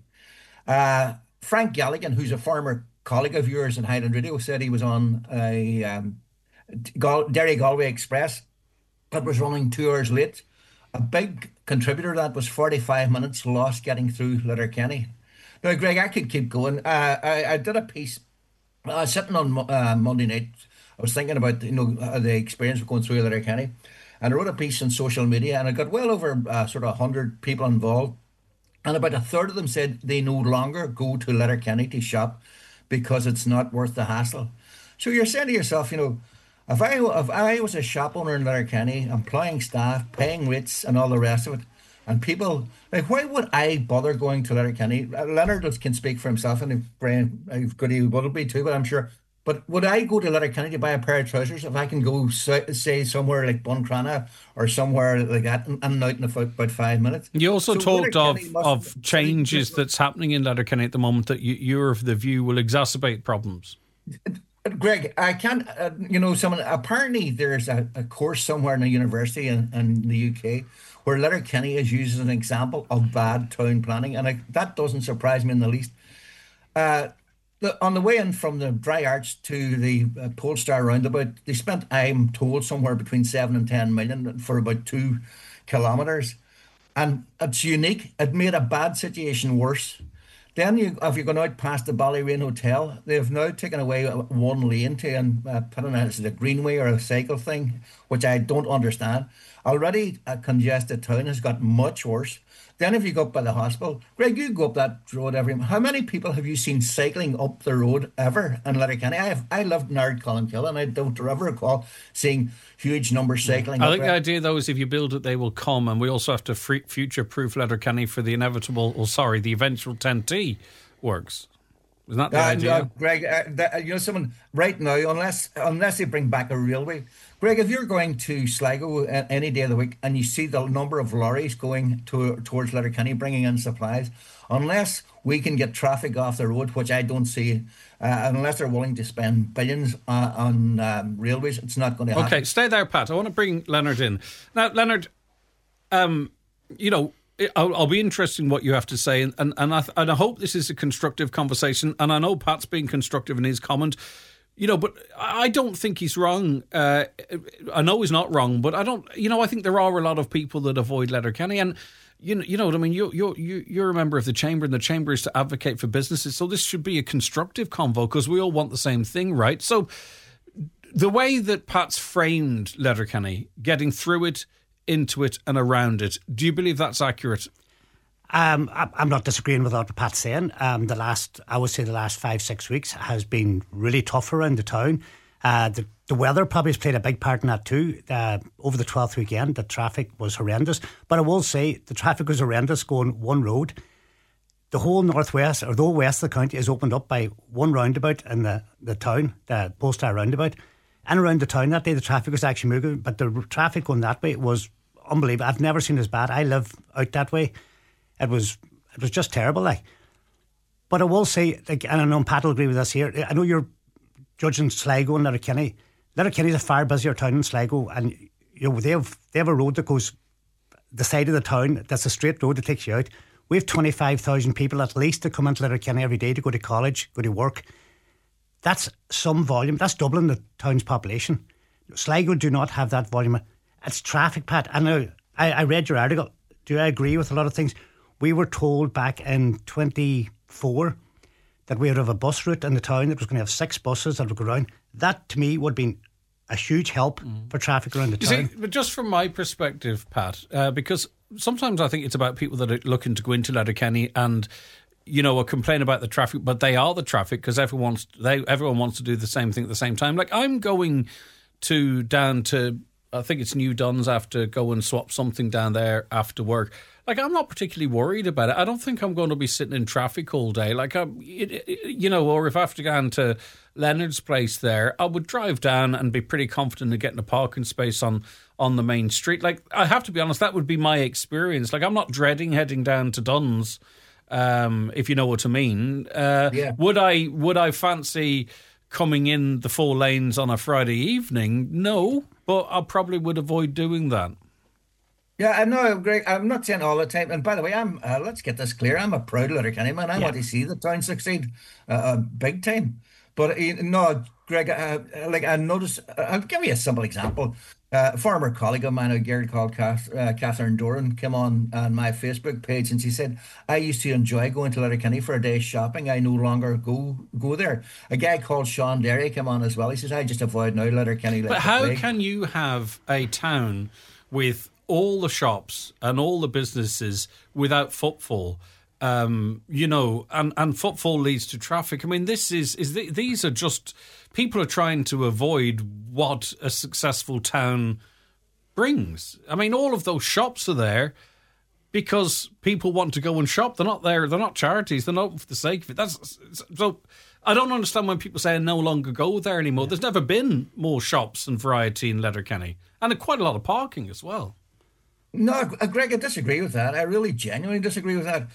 Frank Galligan, who's a former colleague of yours in Highland Radio, said he was on a Derry Galway Express that was running 2 hours late. A big contributor to that was 45 minutes lost getting through Letterkenny. Now, Greg, I could keep going. I did a piece. I was sitting on Monday night. I was thinking about the experience of going through Letterkenny, and I wrote a piece on social media, and I got well over sort of 100 people involved, and about a third of them said they no longer go to Letterkenny to shop because it's not worth the hassle. So you're saying to yourself, if I was a shop owner in Letterkenny, employing staff, paying rates and all the rest of it, and people, like, why would I bother going to Letterkenny? Leonard can speak for himself, and if good he will be too, but I'm sure. But would I go to Letterkenny to buy a pair of trousers if I can go, say, somewhere like Buncrana or somewhere like that and out in about 5 minutes? You also talked of changes that's happening in Letterkenny at the moment that you're of the view will exacerbate problems. Greg, I can't, apparently there's a course somewhere in a university in the UK where Letterkenny is used as an example of bad town planning, and that doesn't surprise me in the least. On the way in from the Dry Arch to the Polestar roundabout, they spent, I'm told, somewhere between 7 and 10 million for about 2 kilometres, and it's unique. It made a bad situation worse. Then, if you're going out past the Ballyrain Hotel, they've now taken away one lane and put in a greenway or a cycle thing, which I don't understand. Already, a congested town has got much worse. Then if you go up by the hospital, Greg, you go up that road how many people have you seen cycling up the road ever in Letterkenny? I lived in Ardcollinkill, and I don't ever recall seeing huge numbers cycling. I think the idea, though, is if you build it, they will come, and we also have to future-proof Letterkenny for the the eventual 10T works. Isn't that the idea? Greg, someone right now, unless they bring back a railway, Greg, if you're going to Sligo any day of the week and you see the number of lorries going towards Letterkenny bringing in supplies, unless we can get traffic off the road, which I don't see, unless they're willing to spend billions on railways, it's not going to happen. Okay, stay there, Pat. I want to bring Leonard in. Now, Leonard, I'll be interested in what you have to say, and I hope this is a constructive conversation, and I know Pat's being constructive in his comment, but I don't think he's wrong. I know he's not wrong, but I think there are a lot of people that avoid Letterkenny, and you know what I mean. You're a member of the Chamber, and the Chamber is to advocate for businesses, so this should be a constructive convo because we all want the same thing, right? So the way that Pat's framed Letterkenny, getting through it, into it and around it, do you believe that's accurate? I'm not disagreeing with what Pat's saying. The last 5-6 weeks has been really tough around the town. The weather probably has played a big part in that too. Over the 12th weekend, the traffic was horrendous. But I will say the traffic was horrendous going one road. the whole northwest or the whole west of the county is opened up by one roundabout in the town, the Polestar roundabout. And around the town that day, the traffic was actually moving, but the traffic going that way was unbelievable. I've never seen as bad. I live out that way. It was just terrible, like. But I will say, like, and I know Pat will agree with us here. I know you're judging Sligo and Letterkenny. Letterkenny is a far busier town than Sligo, and you know they have a road that goes the side of the town. That's a straight road that takes you out. We have 25,000 people at least that come into Letterkenny every day to go to college, go to work. That's some volume. That's doubling the town's population. Sligo do not have that volume. It's traffic, Pat. And I read your article. Do I agree with a lot of things? We were told back in 24 that we would have a bus route in the town that was going to have 6 buses that would go around. That, to me, would have been a huge help for traffic around the town. See, but just from my perspective, Pat, because sometimes I think it's about people that are looking to go into Letterkenny and, you know, complain about the traffic, but they are the traffic because everyone wants to do the same thing at the same time. Like, I'm going down to, I think it's New Duns, after go and swap something down there after work. Like, I'm not particularly worried about it. I don't think I'm going to be sitting in traffic all day. Like, you know, or if I have to go down to Leonard's place there, I would drive down and be pretty confident of getting a parking space on the main street. Like, I have to be honest, that would be my experience. Like, I'm not dreading heading down to Duns, if you know what I mean. Yeah. Would I fancy coming in the 4 lanes on a Friday evening? No, but I probably would avoid doing that. Yeah, I know, Greg. I'm not saying all the time. And by the way, let's get this clear. I'm a proud Letterkenny man. I want to see the town succeed, big time. But no, Greg. I noticed. I'll give you a simple example. A former colleague of mine, a girl called Catherine Doran, came on my Facebook page and she said, "I used to enjoy going to Letterkenny for a day's shopping. I no longer go there." A guy called Sean Derry came on as well. He says, "I just avoid now Letterkenny." But how can you have a town with all the shops and all the businesses without footfall? You know, and footfall leads to traffic. I mean, these are just, people are trying to avoid what a successful town brings. I mean, all of those shops are there because people want to go and shop. They're not there. They're not charities. They're not for the sake of it. So I don't understand when people say I no longer go there anymore. Yeah. There's never been more shops and variety in Letterkenny, and quite a lot of parking as well. No, Greg, I disagree with that. I really genuinely disagree with that.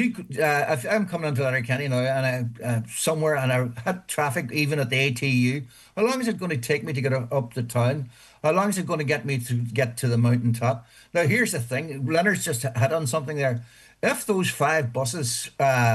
If I'm coming into Letterkenny now and I somewhere and I had traffic even at the ATU, how long is it going to take me to get up the town? How long is it going to get me to get to the mountaintop? Now, here's the thing. Leonard's just hit on something there. If those 5 buses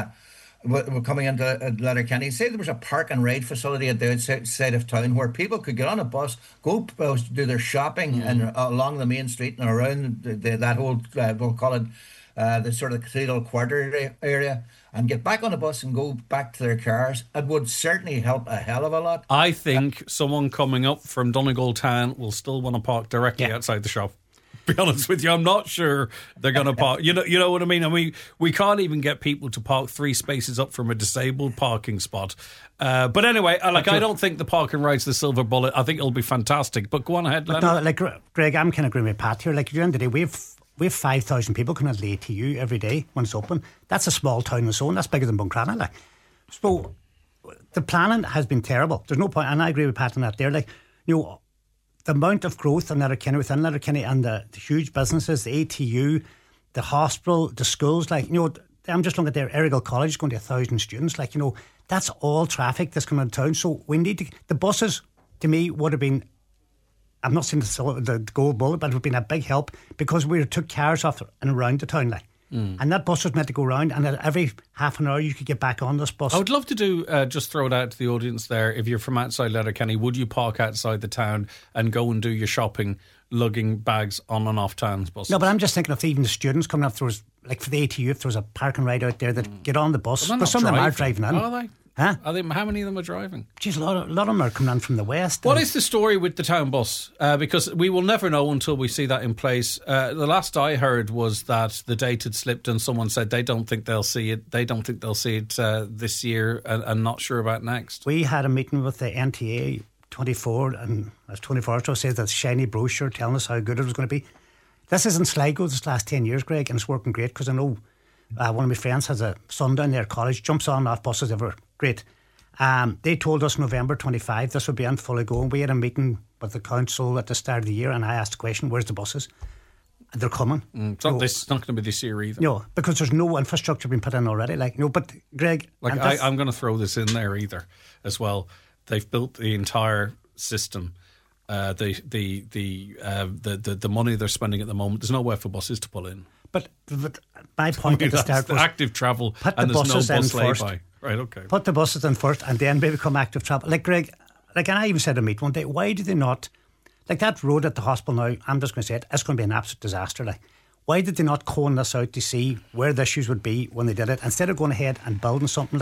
were coming into Letterkenny, say there was a park and ride facility at the outside of town where people could get on a bus, go do their shopping and along the main street and around that whole, we'll call it the sort of Cathedral Quarter area, and get back on the bus and go back to their cars. It would certainly help a hell of a lot. I think someone coming up from Donegal town will still want to park directly outside the shop. Be honest with you, I'm not sure they're going to park. You know what I mean? And we can't even get people to park 3 spaces up from a disabled parking spot. But anyway, I don't think the park and ride's the silver bullet. I think it'll be fantastic. But go on ahead, Leonard. No, Greg, I'm kind of agreeing with Pat here. Like, at the end of the day, we have 5,000 people coming to the ATU every day when it's open. That's a small town on its own. That's bigger than Buncrana. Like, so the planning has been terrible. There's no point, and I agree with Pat on that. There, like, you know, the amount of growth in Letterkenny, within Letterkenny, and the huge businesses, the ATU, the hospital, the schools, like, you know, I'm just looking at their Errigal College going to 1,000 students. Like, you know, that's all traffic that's coming into town. So we need to, the buses, to me, would have been, I'm not saying the gold bullet, but it would have been a big help because we took cars off and around the town, like. And that bus was meant to go round, and every half an hour you could get back on this bus. I would love to do, just throw it out to the audience there, if you're from outside Letterkenny, would you park outside the town and go and do your shopping, lugging bags on and off town's buses? No, but I'm just thinking of even the students coming up, there was, like for the ATU, if there was a park and ride out there that get on the bus. But some of them are driving in. Are they? Huh? How many of them are driving? Geez, a lot of them are coming in from the west. What is the story with the town bus? Because we will never know until we see that in place. The last I heard was that the date had slipped and someone said they don't think they'll see it. They don't think they'll see it this year and not sure about next. We had a meeting with the NTA 24 and as 24 also says that shiny brochure telling us how good it was going to be. This is in Sligo this last 10 years, Greg, and it's working great because I know One of my friends has a son down there at college, jumps on off buses ever. Great. They told us November 25 this would be in fully going. We had a meeting with the council at the start of the year, and I asked the question, where's the buses? And they're coming. It's not going to be this year either. No, because there's no infrastructure being put in already. But Greg, I'm going to throw this in there either as well. They've built the entire system. The money they're spending at the moment, there's nowhere for buses to pull in. But my point at the start was active travel, and there's no bus lay-by. Right, okay. Put the buses in first, and then maybe come active travel. Greg, and I even said to meet one day, why do they not, that road at the hospital now, I'm just going to say it's going to be an absolute disaster. Why did they not cone this out to see where the issues would be when they did it, instead of going ahead and building something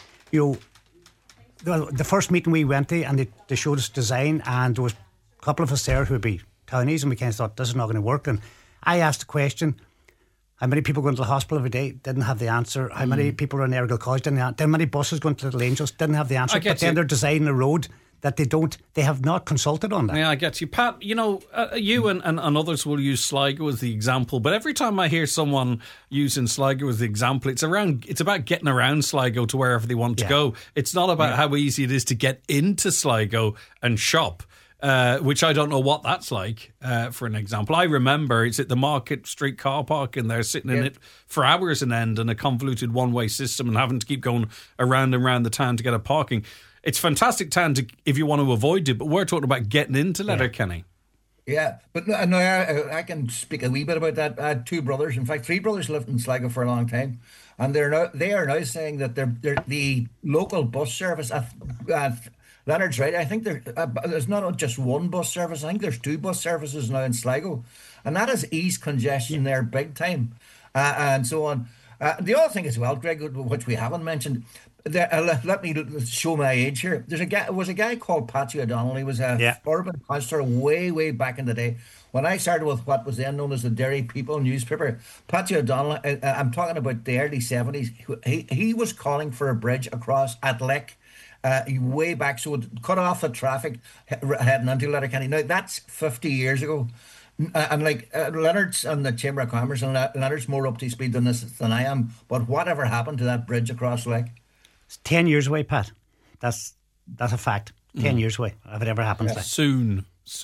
the first meeting we went to, and they showed us design, and there was a couple of us there who would be townies, and we kind of thought, this is not going to work. And I asked the question, how many people going to the hospital every day? Didn't have the answer. How many people are in Errigal College? Didn't have. How many buses going to Little Angels? Didn't have the answer. But then they're designing a road that they have not consulted on that. Yeah, I get you. Pat, you and others will use Sligo as the example, but every time I hear someone using Sligo as the example, it's about getting around Sligo to wherever they want to go. It's not about how easy it is to get into Sligo and shop. Which I don't know what that's like, for an example. I remember it's at the Market Street car park, and they're sitting in it for hours on end in a convoluted one-way system and having to keep going around and around the town to get a parking. It's a fantastic town if you want to avoid it, but we're talking about getting into Letterkenny. Yeah, but no, I can speak a wee bit about that. I had two brothers, in fact, three brothers lived in Sligo for a long time, and they are now saying that they're the local bus service Leonard's right. I think there's not just one bus service. I think there's two bus services now in Sligo, and that has eased congestion there big time, and so on. The other thing as well, Greg, which we haven't mentioned, let me show my age here. There was a guy called Patsy O'Donnell. He was a urban councillor way back in the day. When I started with what was then known as the Derry People newspaper, Patsy O'Donnell, I'm talking about the early 70s, he was calling for a bridge across Atlick. Way back, so it cut off the traffic heading into Letterkenny. Now that's 50 years ago, and Leonard's and the Chamber of Commerce, and Leonard's more up to speed than I am. But whatever happened to that bridge across Lake? It's 10 years away, Pat. That's a fact. 10 years away, if it ever happens. Soon.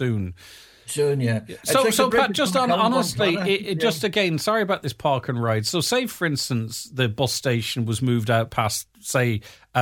Yeah. So Pat, just honestly, just again, sorry about this park and ride. So say, for instance, the bus station was moved out past, say,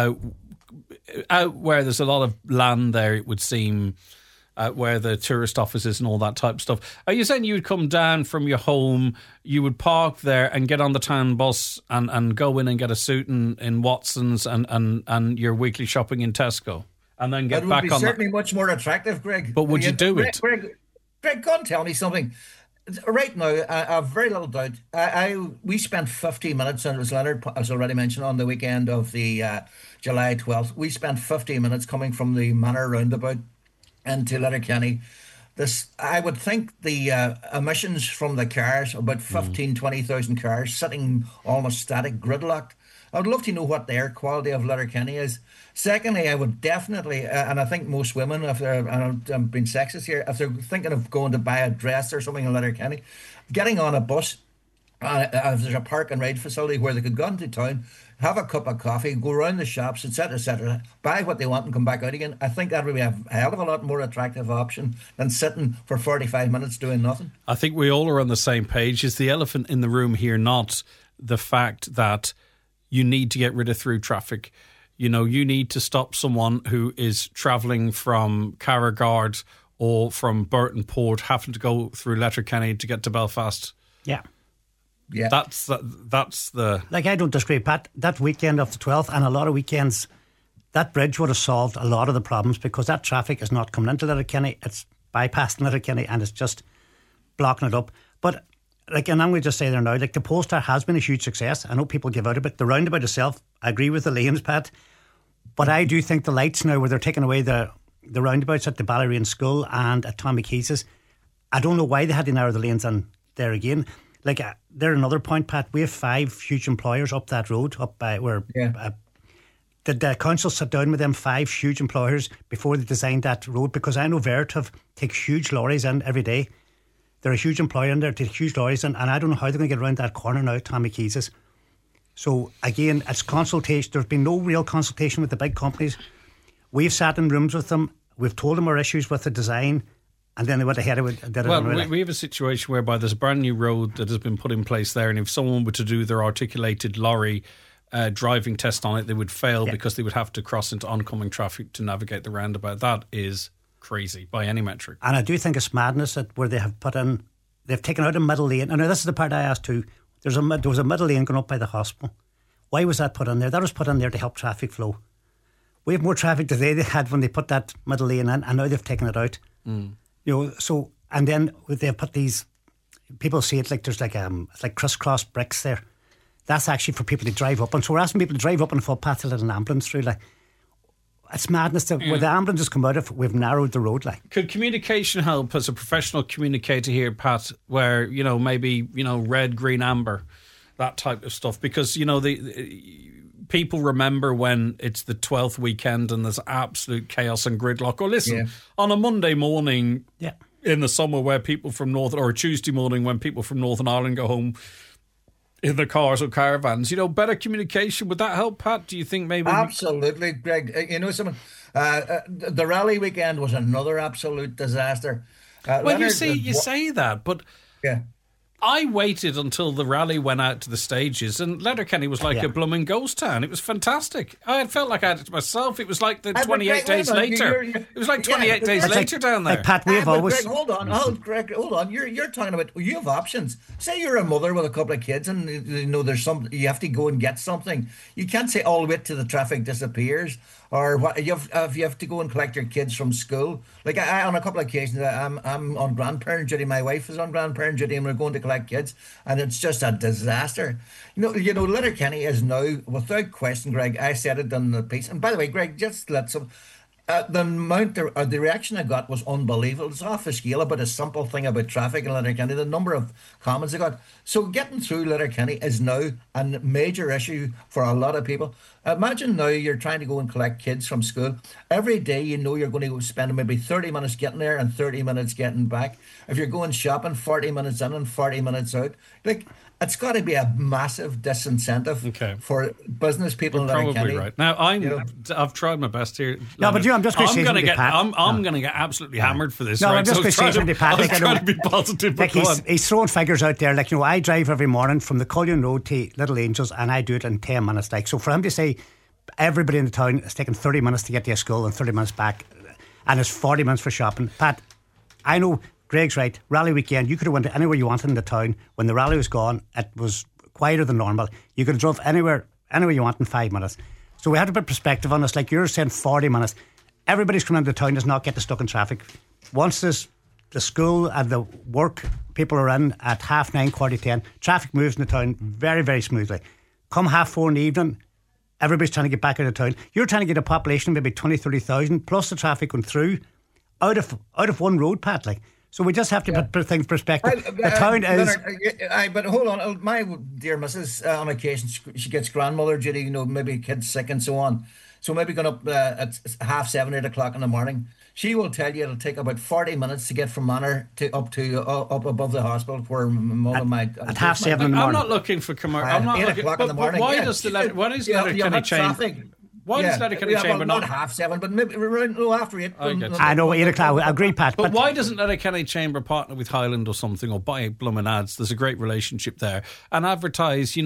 out where there's a lot of land there, it would seem, where the tourist offices and all that type of stuff. Are you saying you would come down from your home, you would park there and get on the town bus and go in and get a suit in Watson's and your weekly shopping in Tesco, and then get back on? That would be certainly much more attractive, Greg. But would you do it? Greg, go and tell me something. Right now, I have very little doubt. We spent 50 minutes, and it was Leonard, as already mentioned, on the weekend of the July 12th. We spent 50 minutes coming from the Manor roundabout into Letterkenny. I would think the emissions from the cars, about 20,000 cars, sitting almost static, gridlocked. I would love to know what the air quality of Letterkenny is. Secondly, I would definitely, and I think most women, if they're, and I'm being sexist here, if they're thinking of going to buy a dress or something in Letterkenny, getting on a bus, if there's a park and ride facility where they could go into town, have a cup of coffee, go around the shops, etc., buy what they want and come back out again, I think that would be a hell of a lot more attractive option than sitting for 45 minutes doing nothing. I think we all are on the same page. Is the elephant in the room here not the fact that you need to get rid of through traffic? You need to stop someone who is travelling from Carragard or from Burton Port having to go through Letterkenny to get to Belfast. Yeah. That's the... I don't disagree, Pat. That weekend of the 12th and a lot of weekends, that bridge would have solved a lot of the problems, because that traffic is not coming into Letterkenny. It's bypassing Letterkenny and it's just blocking it up. But... and I'm going to just say there now, the Polestar has been a huge success. I know people give out a bit. The roundabout itself, I agree with the lanes, Pat. But I do think the lights now, where they're taking away the roundabouts at the Ballerine School and at Tommy Keys's, I don't know why they had to narrow the lanes on there again. There's another point, Pat. We have 5 huge employers up that road, up by where... Did the council sit down with them 5 huge employers before they designed that road? Because I know Veritiv takes huge lorries in every day. They're a huge employer in there, take huge lorries in, and I don't know how they're going to get around that corner now, Tommy Keys's. So again, it's consultation. There's been no real consultation with the big companies. We've sat in rooms with them. We've told them our issues with the design, and then they went ahead and did it. Well, we have a situation whereby there's a brand new road that has been put in place there, and if someone were to do their articulated lorry driving test on it, they would fail because they would have to cross into oncoming traffic to navigate the roundabout. That is crazy by any metric. And I do think it's madness that where they have put in, they've taken out a middle lane. And now this is the part I asked too. There was a middle lane going up by the hospital. Why was that put in there? That was put in there to help traffic flow. We have more traffic today than they had when they put that middle lane in, and now they've taken it out. So and then they've put these. People see it like there's it's like crisscross bricks there. That's actually for people to drive up, and so we're asking people to drive up on the footpath to let an ambulance through. Like, it's madness. Where the ambulances come out of, we've narrowed the road. Like, could communication help as a professional communicator here, Pat? Where maybe red, green, amber, that type of stuff, because the people remember when it's the 12th weekend and there's absolute chaos and gridlock. Or listen, on a Monday morning in the summer where people from or a Tuesday morning when people from Northern Ireland go home in their cars or caravans, better communication, would that help, Pat? Do you think maybe? Absolutely, Greg. The rally weekend was another absolute disaster. Well, you say that, but I waited until the rally went out to the stages, and Letterkenny was like a blooming ghost town. It was fantastic. I felt like I had it to myself. It was like the 28 days later. It was like 28 days later down there. Like, Pat, we have always... Greg, hold on. You're talking about, you have options. Say you're a mother with a couple of kids and there's you have to go and get something. You can't say, I'll wait till the traffic disappears. Or what you have to go and collect your kids from school. Like I on a couple of occasions, I'm on grandparent duty. My wife is on grandparent duty, and we're going to collect kids, and it's just a disaster. Letterkenny is now, without question, Greg. I said it in the piece. And by the way, Greg, just let some. The reaction I got was unbelievable. It's off the scale about a simple thing about traffic in Letterkenny. The number of comments I got. So getting through Letterkenny is now a major issue for a lot of people. Imagine now you're trying to go and collect kids from school. Every day you're going to spend maybe 30 minutes getting there and 30 minutes getting back. If you're going shopping, 40 minutes in and 40 minutes out. Like, it's got to be a massive disincentive for business people in Letterkenny. Probably right. Now, I've tried my best here. No, but I'm just going to say something to Pat. I'm going to get absolutely hammered for this. No, right? I'm just going to say something to Pat. I'm trying to be positive. Like, he's throwing figures out there. Like, I drive every morning from the Cullion Road to Little Angels, and I do it in 10 minutes. Like, so for him to say everybody in the town is taking 30 minutes to get to school and 30 minutes back, and it's 40 minutes for shopping. Pat, I know Greg's right. Rally weekend, you could have went to anywhere you wanted in the town. When the rally was gone, it was quieter than normal. You could have drove anywhere you want in 5 minutes. So we had to put perspective on this. Like, you're saying 40 minutes. Everybody's coming into town does not get stuck in traffic. Once the school and the work people are in at 9:30, 10:40, traffic moves in the town very, very smoothly. Come 4:30 in the evening, everybody's trying to get back out of town. You're trying to get a population of maybe 20,000-30,000 plus the traffic going through out of one road, Pat. Like, so we just have to put things in perspective. The town is... But hold on. My dear missus, on occasion, she gets grandmother duty, maybe kids sick and so on. So maybe going up at 7:30, 8 o'clock in the morning. She will tell you it'll take about 40 minutes to get from Manor up above the hospital where mum and my... At 7:30 in the morning. I'm not looking for commercial... 8 o'clock in the morning. Why does Letterkenny change... Why does Letterkenny Chamber not 7:30, but maybe after 8? I know, 8 o'clock. I agree, Pat. But why doesn't Letterkenny Chamber partner with Highland or something, or buy blooming ads? There's a great relationship there. And advertise,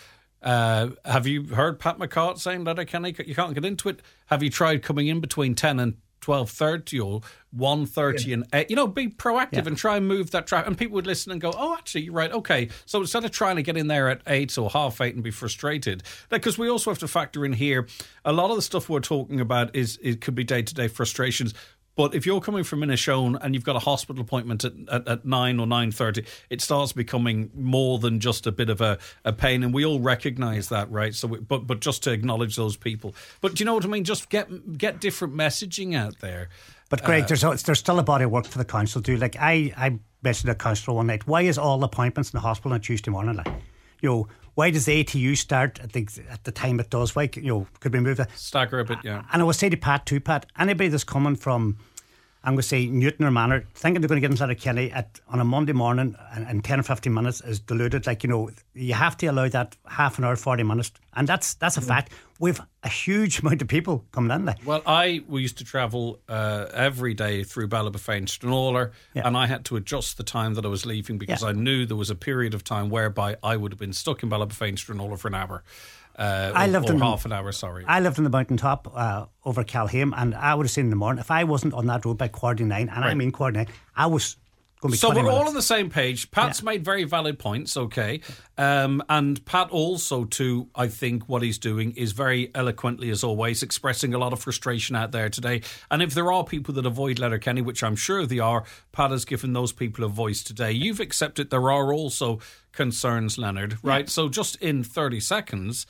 have you heard Pat McCart saying Letterkenny, you can't get into it? Have you tried coming in between 10 and 12:30 or 1:30 and 8? Be proactive and try and move that traffic. And people would listen and go, oh, actually, you're right. Okay. So instead of trying to get in there at 8 or 8:30 and be frustrated, because we also have to factor in here, a lot of the stuff we're talking about it could be day-to-day frustrations. But if you're coming from Inishowen and you've got a hospital appointment at 9 or 9:30, it starts becoming more than just a bit of a pain, and we all recognise that, right? So, but just to acknowledge those people. But do you know what I mean? Just get different messaging out there. But Greg, there's still a body of work for the council to do. Like, I mentioned a councillor one night. Why is all appointments in the hospital on Tuesday morning? Like, why does the ATU start at the time it does? Why, could we move it? Stagger a bit, yeah. And I would say to Pat, anybody that's coming from I'm going to say Newton or Manor, thinking they're going to get into Letterkenny on a Monday morning and 10 or 15 minutes is diluted. Like, you have to allow that half an hour, 40 minutes. And that's a fact. We've a huge amount of people coming in there. Well, we used to travel every day through Ballybofane Stranorlar, and I had to adjust the time that I was leaving because I knew there was a period of time whereby I would have been stuck in Ballybofane Stranorlar for an hour. Half an hour, sorry. I lived on the mountaintop over Calhame, and I would have seen in the morning, if I wasn't on that road by quarter 9, and I mean quarter 9, I was going to be 20 So we're minutes. all on the same page. Pat's made very valid points, okay. And Pat also, too, I think what he's doing is very eloquently, as always, expressing a lot of frustration out there today. And if there are people that avoid Letterkenny, which I'm sure they are, Pat has given those people a voice today. You've accepted there are also concerns, Leonard, right? So just in 30 seconds,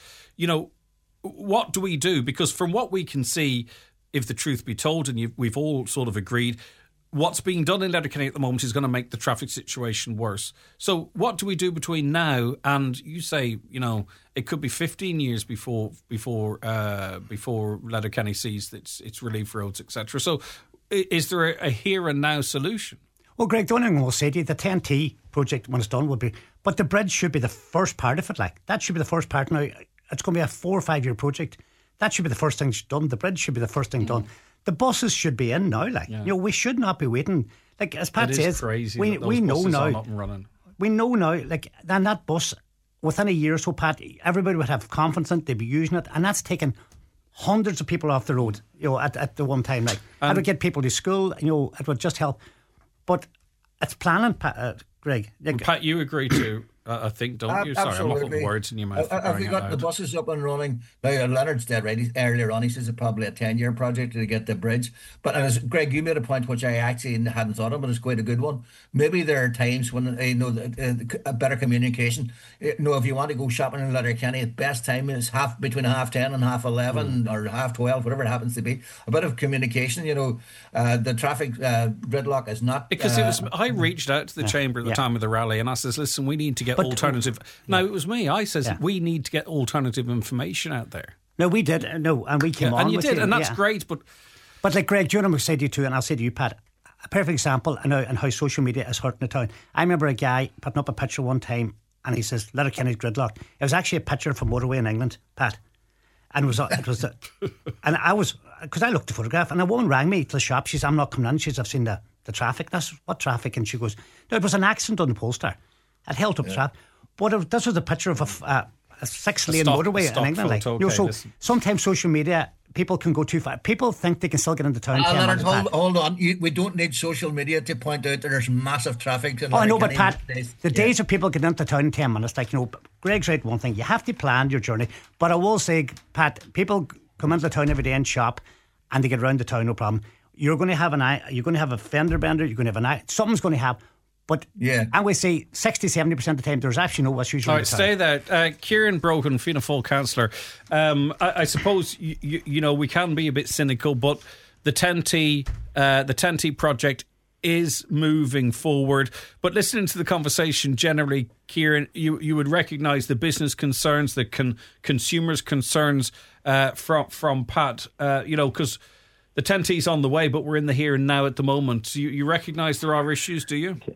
what do we do? Because from what we can see, if the truth be told, and we've all sort of agreed, what's being done in Letterkenny at the moment is going to make the traffic situation worse. So what do we do between now and, you say, it could be 15 years before Letterkenny sees its relief roads, etc. So is there a here and now solution? Well, Greg, the only thing I will say to you, the 10T project, when it's done, will be... But the bridge should be the first part of it. That should be the first part. Now, it's going to be a 4 or 5 year project. That should be the first thing done. The bridge should be the first thing done. The buses should be in now. We should not be waiting. Like, as Pat says, crazy we know now. Up and running. We know now, then that bus, within a year or so, Pat, everybody would have confidence in it, they'd be using it, and that's taken hundreds of people off the road, at the one time. It would get people to school, it would just help. But it's planning, Greg. Pat, you agree to, I think, don't you? Sorry, absolutely. I'm not putting words in your mouth. Have we got the buses up and running? Now, Leonard's dead right. Earlier on, he says it's probably a 10-year project to get the bridge. But as Greg, you made a point which I actually hadn't thought of, but it's quite a good one. Maybe there are times when, a better communication. If you want to go shopping in Letterkenny, the best time is between 10:30 and 11:30 or 12:30, whatever it happens to be. A bit of communication, the traffic gridlock is not... Because I reached out to the Chamber at the time of the rally and I says, listen, we need to get alternative... No, it was me. I says, we need to get alternative information out there. No, we did. And we came on. And you did, and that's great. But like, Greg, do you know what I say to you too, and I'll say to you, Pat, a perfect example and how social media is hurting the town. I remember a guy putting up a picture one time and he says, Letterkenny's gridlock. It was actually a picture from motorway in England, Pat. And it was and I was, because I looked at the photograph, and a woman rang me to the shop. She said, I'm not coming in. She says, I've seen the traffic. That's what traffic? And she goes, no, it was an accident on the Polestar. It held up the traffic. But this was a picture of a 6-lane motorway in England. So sometimes social media, people can go too far. People think they can still get into town. Leonard, hold on. We don't need social media to point out that there's massive traffic. I know, but Pat, the days of people getting into town in 10 minutes, Greg's right, one thing, you have to plan your journey. But I will say, Pat, people come into town every day and shop and they get around the town, no problem. You're going to have a fender bender, you're going to have something's going to happen. But I would say 60-70% of the time there's actually no issues. All right, stay there. Kieran Brogan, Fianna Fáil councillor. I suppose we can be a bit cynical, but the 10T project is moving forward. But listening to the conversation generally, Kieran, you would recognise the business concerns, the consumers' concerns from Pat. Because the 10T's on the way, but we're in the here and now at the moment. You recognise there are issues, do you?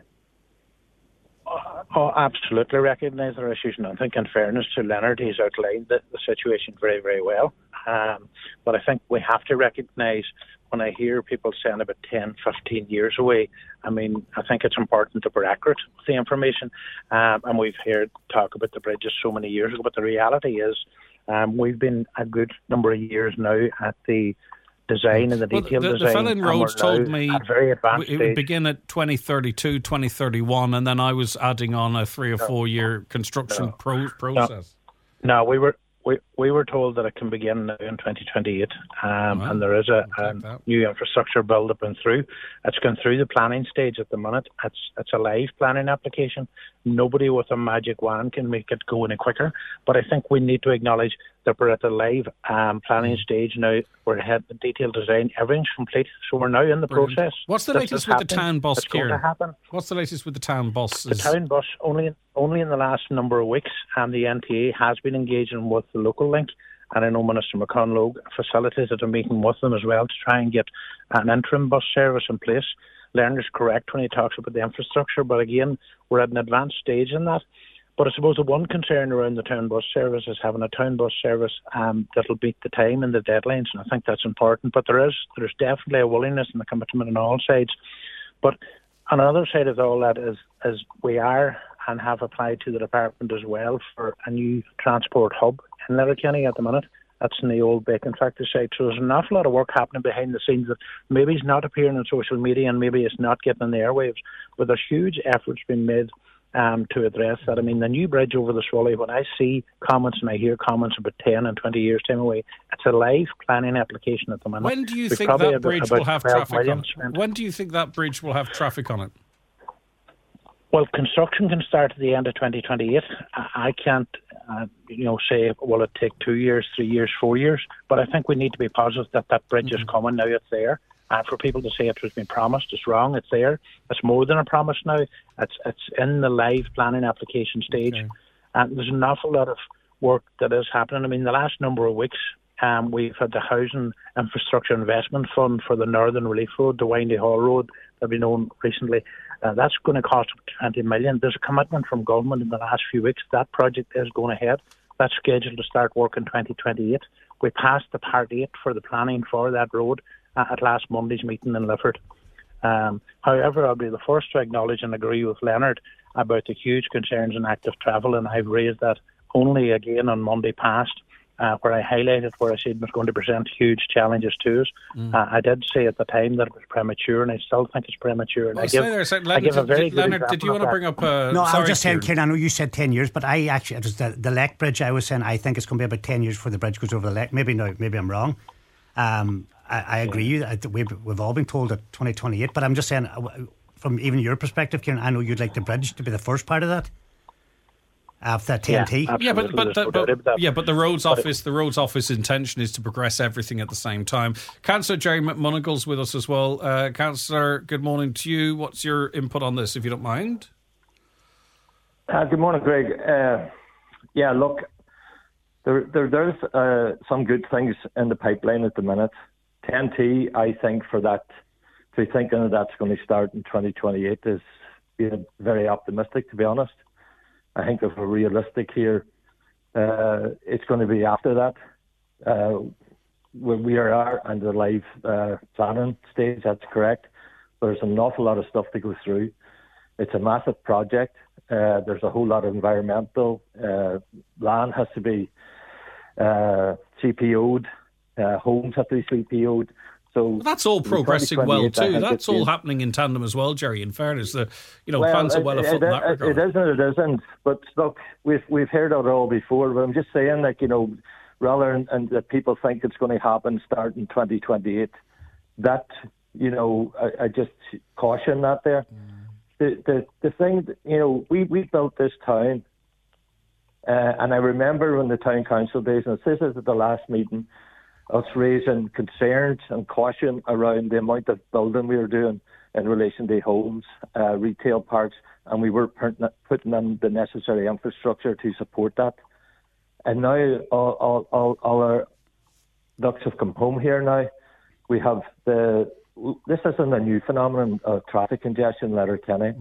Oh, absolutely recognise there are issues, and I think in fairness to Leonard, he's outlined the situation very, very well. But I think we have to recognise, when I hear people saying about 10, 15 years away, I think it's important to be accurate with the information. And we've heard talk about the bridges so many years ago, but the reality is we've been a good number of years now at the design and the detailed design. The fellow in Rhodes told me it would begin at 2032, 2031, and then I was adding on a 3 or 4 year construction process. No, we were told that it can begin now in 2028, and there is a new infrastructure build up and through. It's gone through the planning stage at the minute. It's a live planning application. Nobody with a magic wand can make it go any quicker. But I think we need to acknowledge that we're at the live planning stage now. We're ahead the detailed design. Everything's complete, so we're now in the process. What's the latest with the town bus, Kieran? What's the latest with the town bus? The town bus only in the last number of weeks, and the NTA has been engaging with the local link. and I know Minister McConlogue facilitated a meeting with them as well to try and get an interim bus service in place. Leonard's correct when he talks about the infrastructure, but again, we're at an advanced stage in that. But I suppose the one concern around the town bus service is having a town bus service that'll beat the time and the deadlines, and I think that's important. But there's definitely a willingness and a commitment on all sides. But on the other side of all that is we are and have applied to the department as well for a new transport hub in Letterkenny at the minute. That's in the old bacon factory site. So there's an awful lot of work happening behind the scenes that maybe is not appearing on social media and maybe it's not getting in the airwaves. But there's huge efforts being made to address that. I mean, the new bridge over the Swally, when I see comments and I hear comments about 10 and 20 years time away, it's a live planning application at the moment. When do you think that bridge will have traffic on it? When do you think that bridge will have traffic on it? Well, construction can start at the end of 2028. I can't, say, will it take 2 years, 3 years, 4 years? But I think we need to be positive that bridge is coming now. It's there. And for people to say it was been promised, it's wrong. It's there. It's more than a promise now. It's in the live planning application stage. Okay. And there's an awful lot of work that is happening. I mean, the last number of weeks, we've had the Housing Infrastructure Investment Fund for the Northern Relief Road, the Windy Hall Road, that we known recently. That's going to cost up to 20 million. There's a commitment from government in the last few weeks. That project is going ahead. That's scheduled to start work in 2028. We passed the Part 8 for the planning for that road at last Monday's meeting in Lifford. However, I'll be the first to acknowledge and agree with Leonard about the huge concerns in active travel, and I've raised that only again on Monday past, where I highlighted where I said it was going to present huge challenges to us. I did say at the time that it was premature, and I still think it's premature. And Leonard, did you want to bring up... No, I was just saying, Kieran, I know you said 10 years, but it was the Lake Bridge. I was saying I think it's going to be about 10 years before the bridge goes over the lake. Maybe I'm wrong. I agree. We've all been told at 2028, but I'm just saying, from even your perspective, Kieran, I know you'd like the bridge to be the first part of that. After TNT, but the roads office intention is to progress everything at the same time. Councillor Jerry McMonagle's with us as well. Councillor, good morning to you. What's your input on this, if you don't mind? Good morning, Greg. Look, there's some good things in the pipeline at the minute. TNT, I think, for that, to be thinking that that's going to start in 2028 is being very optimistic, to be honest. I think if we're realistic here, it's going to be after that. We are in the live planning stage, that's correct. There's an awful lot of stuff to go through. It's a massive project. There's a whole lot of environmental. Land has to be CPO'd. Homes have to be CPO'd. So that's all progressing well too. That's all happening in tandem as well, Jerry. In fairness, plans are well afoot in that regard. It is and it isn't. But look, we've heard it all before. But I'm just saying, rather than that people think it's going to happen starting 2028. That I just caution that there. The thing, we built this town, and I remember when the town council days, and this is at the last meeting, us raising concerns and caution around the amount of building we were doing in relation to homes, retail parks, and we were putting in the necessary infrastructure to support that. And now all our ducks have come home here now. We have this isn't a new phenomenon of traffic congestion in Letterkenny.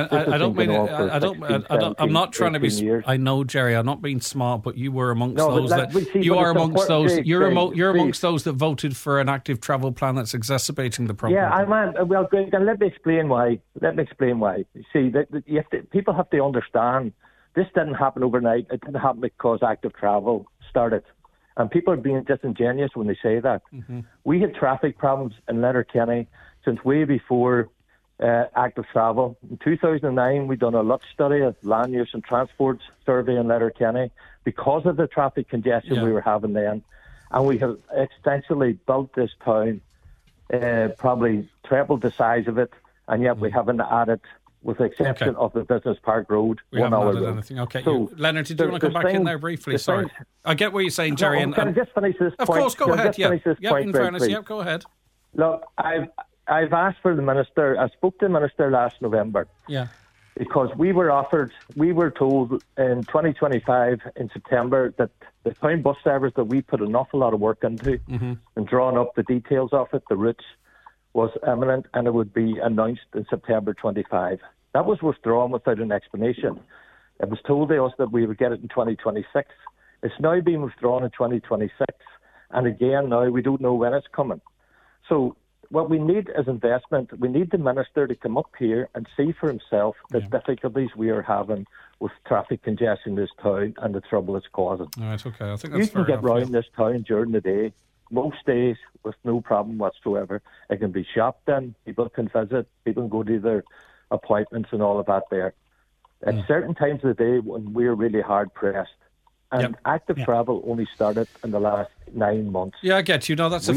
I'm not trying to be. Years. I know, Jerry. I'm not being smart, but you were amongst those You're amongst those that voted for an active travel plan that's exacerbating the problem. Yeah, well, Greg, and let me explain why. You see, people have to understand this didn't happen overnight. It didn't happen because active travel started. And people are being disingenuous when they say that. Mm-hmm. We had traffic problems in Letterkenny since way before active travel. In 2009, we done a LUT study, a land use and transport survey in Letterkenny, because of the traffic congestion we were having then. And we have extensively built this town, probably tripled the size of it, and yet we haven't added, with the exception of the Business Park Road, we haven't added anything. Okay, so Leonard, did you want to come back in there briefly? Sorry. I get what you're saying, Jerry. Can I just finish this point? Of course, go ahead. In fairness, go ahead. Look, I've asked for the Minister. I spoke to the Minister last November. Yeah. because we were told in 2025 in September that the town bus drivers that we put an awful lot of work into and drawn up the details of it, the routes, was imminent and it would be announced in September 25. That was withdrawn without an explanation. It was told to us that we would get it in 2026. It's now being withdrawn in 2026. And again, now we don't know when it's coming. So what we need is investment. We need the Minister to come up here and see for himself the difficulties we are having with traffic congestion in this town and the trouble it's causing. All right, okay. I think that's you can get round this town during the day, most days, with no problem whatsoever. It can be shopped in, people can visit, people can go to their appointments and all of that there. At certain times of the day when we're really hard pressed, and active travel only started in the last 9 months. Yeah, I get you. No, that's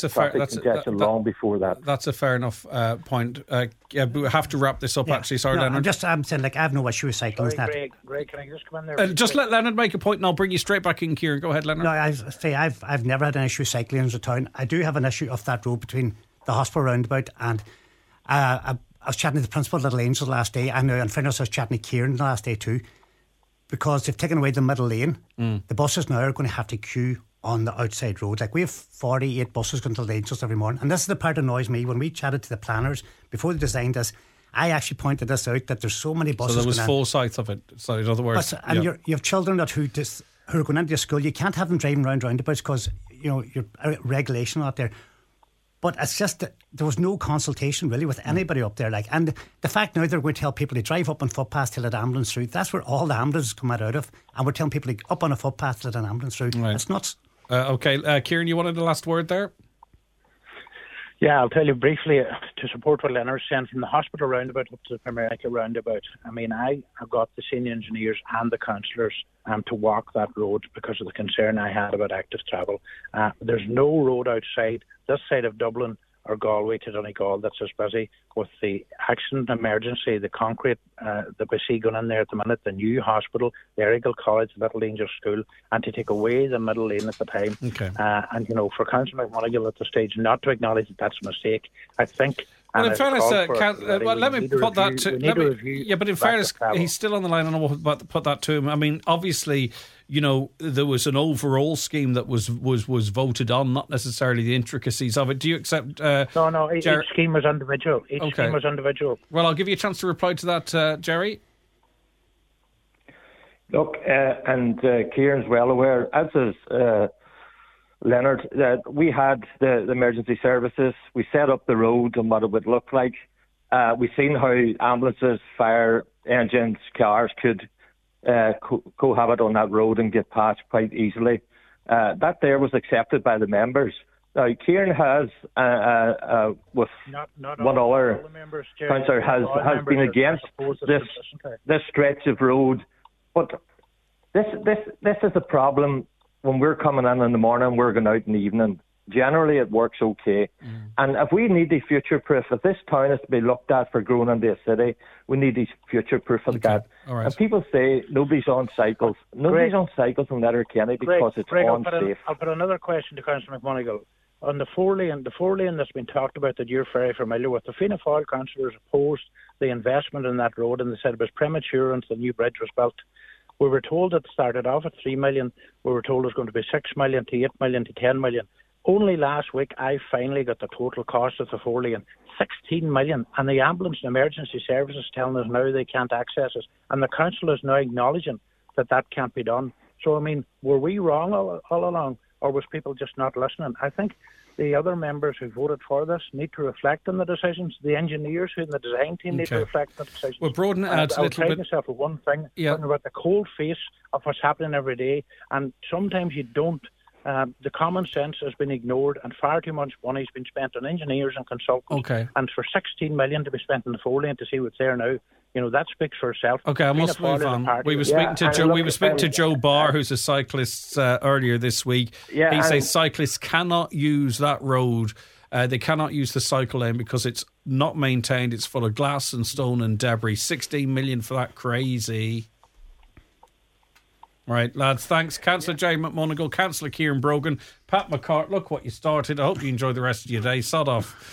long before that. That's a fair enough point. But we have to wrap this up. Actually, sorry, Leonard. I'm saying, I have no issue with cycling. Sorry, Greg, can I just come in there? Just let Leonard make a point, and I'll bring you straight back in, Kieran. Go ahead, Leonard. No, I've never had an issue with cycling in the town. I do have an issue of that road between the hospital roundabout and. I was chatting to the principal of Little Angels last day, and in fairness, I was chatting to Kieran the last day too. Because they've taken away the middle lane, the buses now are going to have to queue on the outside road. Like, we have 48 buses going to the Angels every morning. And this is the part that annoys me. When we chatted to the planners before they designed this, I actually pointed this out, that there's so many buses. So there was foresight of it. So in other words... you have children who are going into school. You can't have them driving around roundabouts because, you're regulation out there. But it's just that there was no consultation really with anybody up there. And the fact now they're going to tell people to drive up on footpaths till an ambulance through, that's where all the ambulances come out of. And we're telling people to up on a footpath till an ambulance through. Right. It's nuts. Okay, Kieran, you wanted the last word there? Yeah, I'll tell you briefly to support what Leonard's saying, from the hospital roundabout up to the Primerica roundabout. I mean, I have got the senior engineers and the councillors to walk that road because of the concern I had about active travel. There's no road outside this side of Dublin or Galway to Donegal that's as busy with the accident emergency, the concrete that we see going in there at the minute, the new hospital, the Errigal College, the Little Angels School, and to take away the middle lane at the time. Okay. And, for Councillor McMonigal at the stage not to acknowledge that that's a mistake, I think... Well, in fairness, let me put that to... but in fairness, he's still on the line, and I will put that to him. I mean, obviously, there was an overall scheme that was voted on, not necessarily the intricacies of it. Do you accept... No, each scheme was individual. Scheme was individual. Well, I'll give you a chance to reply to that, Jerry. Look, and Kieran's well aware, as is... Leonard, we had the emergency services. We set up the road and what it would look like. We've seen how ambulances, fire engines, cars could cohabit on that road and get past quite easily. That there was accepted by the members. Now, Kieran has, with not one other councillor, has been against this stretch of road. But this is a problem. When we're coming in the morning, we're going out in the evening. Generally, it works okay. And if we need to future-proof, if this town is to be looked at for growing into a city, we need to future-proof that. Right. And people say nobody's on cycles. Nobody's on cycles in Letterkenny because it's unsafe. I'll put another question to Councillor McMonigal. On the four lane that's been talked about that you're very familiar with, the Fianna Fáil councillors opposed the investment in that road, and they said it was premature until the new bridge was built. We were told it started off at 3 million. We were told it was going to be 6 million to 8 million to 10 million. Only last week, I finally got the total cost of the 4 lane, 16 million. And the ambulance and emergency services telling us now they can't access it. And the council is now acknowledging that can't be done. So, I mean, were we wrong all along? Or was people just not listening? I think the other members who voted for this need to reflect on the decisions. The engineers who in the design team need to reflect on the decisions. Well, broaden it out a little bit. I'll myself with one thing, talking about the cold face of what's happening every day. And sometimes you don't. The common sense has been ignored, and far too much money has been spent on engineers and consultants. Okay. And for 16 million to be spent in the 4 lane to see what's there now, that speaks for itself. Okay, I must move on. We were speaking to Joe Barr, who's a cyclist, earlier this week. Yeah, he says cyclists cannot use that road. They cannot use the cycle lane because it's not maintained. It's full of glass and stone and debris. 16 million for that, crazy. Right, lads, thanks. Councillor Jay McMonagle, Councillor Kieran Brogan, Pat McCart, look what you started. I hope you enjoy the rest of your day. Sod off.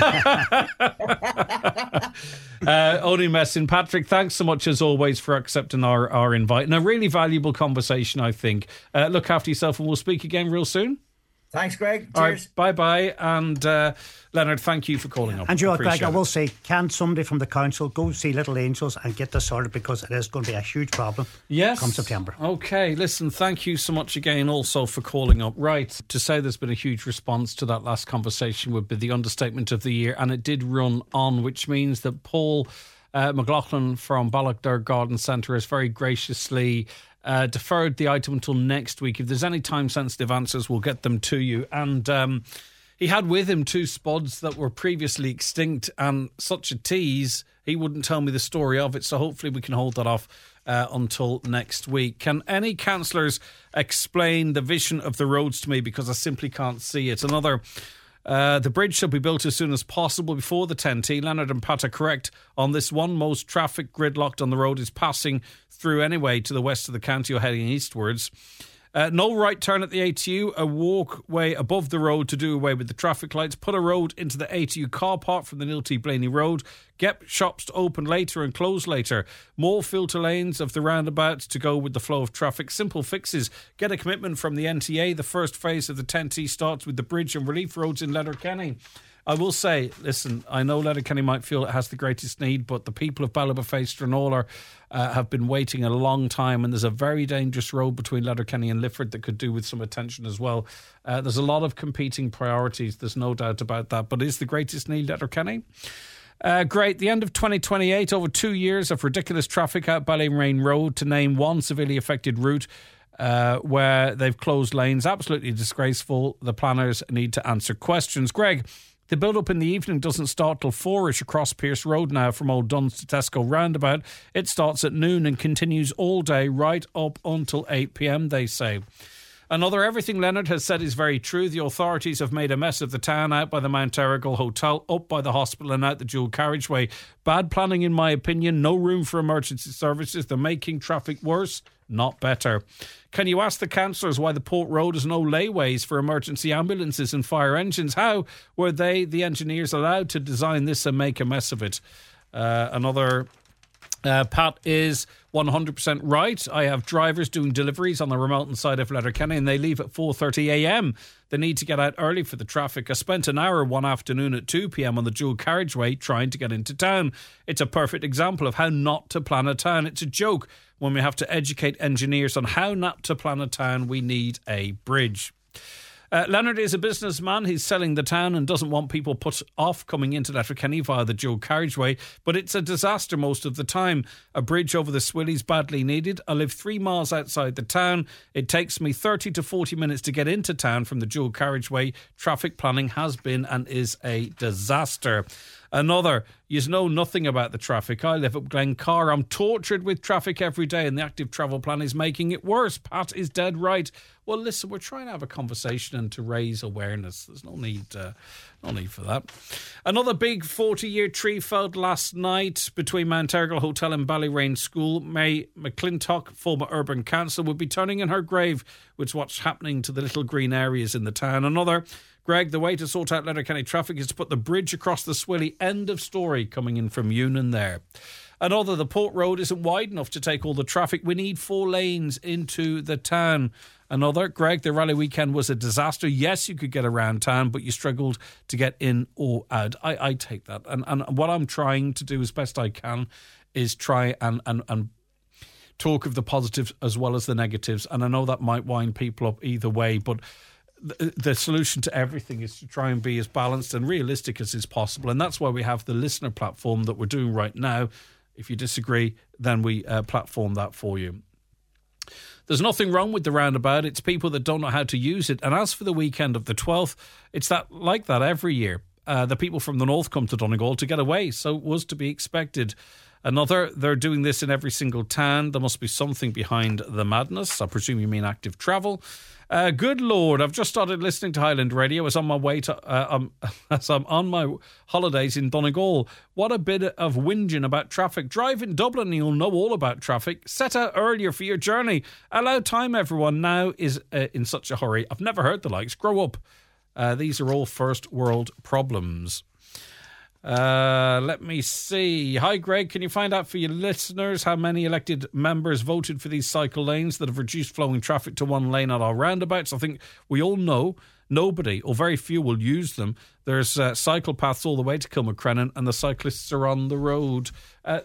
Only messing. Patrick, thanks so much as always for accepting our invite. And a really valuable conversation, I think. Look after yourself and we'll speak again real soon. Thanks, Greg. Cheers. All right, bye-bye. And Leonard, thank you for calling up. And you know, Greg, I will say, can somebody from the council go see Little Angels and get this sorted, because it is going to be a huge problem come September. Okay, listen, thank you so much again also for calling up. Right, to say there's been a huge response to that last conversation would be the understatement of the year, and it did run on, which means that Paul McLaughlin from Ballochder Garden Centre has very graciously deferred the item until next week. If there's any time-sensitive answers, we'll get them to you. And he had with him 2 spuds that were previously extinct, and such a tease, he wouldn't tell me the story of it, so hopefully we can hold that off until next week. Can any councillors explain the vision of the roads to me, because I simply can't see it? Another... the bridge should be built as soon as possible before the 10T. Leonard and Pat are correct on this one. Most traffic gridlocked on the road is passing through anyway to the west of the county or heading eastwards. No right turn at the ATU, a walkway above the road to do away with the traffic lights. Put a road into the ATU car park from the Nilty Blaney Road. Get shops to open later and close later. More filter lanes of the roundabouts to go with the flow of traffic. Simple fixes. Get a commitment from the NTA. The first phase of the 10T starts with the bridge and relief roads in Letterkenny. I will say, listen, I know Letterkenny might feel it has the greatest need, but the people of Ballybofey and all have been waiting a long time, and there's a very dangerous road between Letterkenny and Lifford that could do with some attention as well. There's a lot of competing priorities, there's no doubt about that, but is the greatest need Letterkenny? Great. The end of 2028, over 2 years of ridiculous traffic out Ballyrain Road, to name one severely affected route where they've closed lanes. Absolutely disgraceful. The planners need to answer questions. Greg, the build-up in the evening doesn't start till 4ish across Pierce Road now from Old Duns to Tesco roundabout. It starts at noon and continues all day right up until 8 p.m, they say. Another, everything Leonard has said is very true. The authorities have made a mess of the town, out by the Mount Errigal Hotel, up by the hospital and out the dual carriageway. Bad planning in my opinion, no room for emergency services. They're making traffic worse, not better. Can you ask the councillors why the Port Road has no layways for emergency ambulances and fire engines? How were they, the engineers, allowed to design this and make a mess of it? Another... Pat is 100% right. I have drivers doing deliveries on the Remelton side of Letterkenny and they leave at 4:30am. They need to get out early for the traffic. I spent an hour one afternoon at 2pm on the dual carriageway trying to get into town. It's a perfect example of how not to plan a town. It's a joke when we have to educate engineers on how not to plan a town. We need a bridge. Leonard is a businessman. He's selling the town and doesn't want people put off coming into Letterkenny via the dual carriageway, but it's a disaster most of the time. A bridge over the Swilly's badly needed. I live 3 miles outside the town. It takes me 30 to 40 minutes to get into town from the dual carriageway. Traffic planning has been and is a disaster. Another, you know nothing about the traffic. I live up Glencar. I'm tortured with traffic every day and the active travel plan is making it worse. Pat is dead right. Well, listen, we're trying to have a conversation and to raise awareness. There's no need for that. Another big 40-year tree felled last night between Mount Errigal Hotel and Ballyrain School. May McClintock, former urban councillor, would be turning in her grave with what's happening to the little green areas in the town. Another, Greg, the way to sort out Letterkenny traffic is to put the bridge across the Swilly. End of story, coming in from Union there. Another, the Port Road isn't wide enough to take all the traffic. We need 4 lanes into the town. Another, Greg, the rally weekend was a disaster. Yes, you could get around town, but you struggled to get in or out. I take that. And what I'm trying to do as best I can is try and talk of the positives as well as the negatives. And I know that might wind people up either way, but the solution to everything is to try and be as balanced and realistic as is possible. And that's why we have the listener platform that we're doing right now. If you disagree, then we platform that for you. There's nothing wrong with the roundabout. It's people that don't know how to use it. And as for the weekend of the 12th, it's like that every year. The people from the north come to Donegal to get away, so it was to be expected. Another, they're doing this in every single town. There must be something behind the madness. I presume you mean active travel. Good Lord, I've just started listening to Highland Radio as I'm on my holidays in Donegal. What a bit of whinging about traffic. Drive in Dublin and you'll know all about traffic. Set out earlier for your journey. Allow time, everyone. Now is in such a hurry. I've never heard the likes. Grow up. These are all first world problems. Let me see. Hi, Greg. Can you find out for your listeners how many elected members voted for these cycle lanes that have reduced flowing traffic to one lane at our roundabouts? I think we all know nobody or very few will use them. There's cycle paths all the way to Kilmacrennan and the cyclists are on the road. Like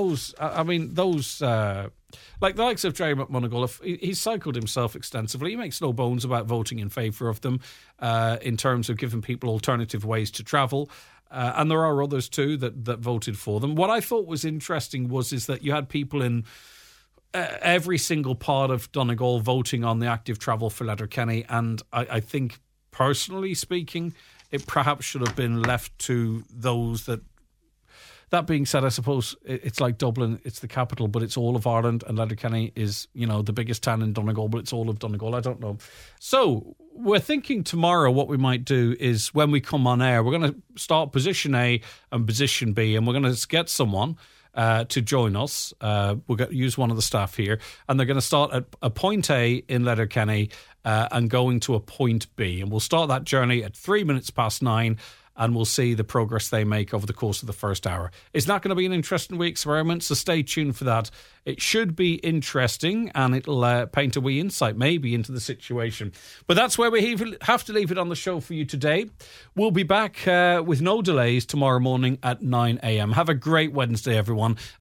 the likes of Jerry McMonagle, he's cycled himself extensively. He makes no bones about voting in favour of them in terms of giving people alternative ways to travel. And there are others too that voted for them. What I thought was interesting is that you had people in every single part of Donegal voting on the active travel for Letterkenny, and I think, personally speaking, it perhaps should have been left to those that... That being said, I suppose it's like Dublin, it's the capital, but it's all of Ireland, and Letterkenny is, the biggest town in Donegal, but it's all of Donegal. I don't know. So we're thinking tomorrow what we might do is when we come on air, we're going to start position A and position B, and we're going to get someone to join us. We're going to use one of the staff here, and they're going to start at a point A in Letterkenny and going to a point B. And we'll start that journey at 9:03, and we'll see the progress they make over the course of the first hour. It's not going to be an interesting wee experiment, so stay tuned for that. It should be interesting, and it'll paint a wee insight maybe into the situation. But that's where we have to leave it on the show for you today. We'll be back with no delays tomorrow morning at 9 a.m. Have a great Wednesday, everyone.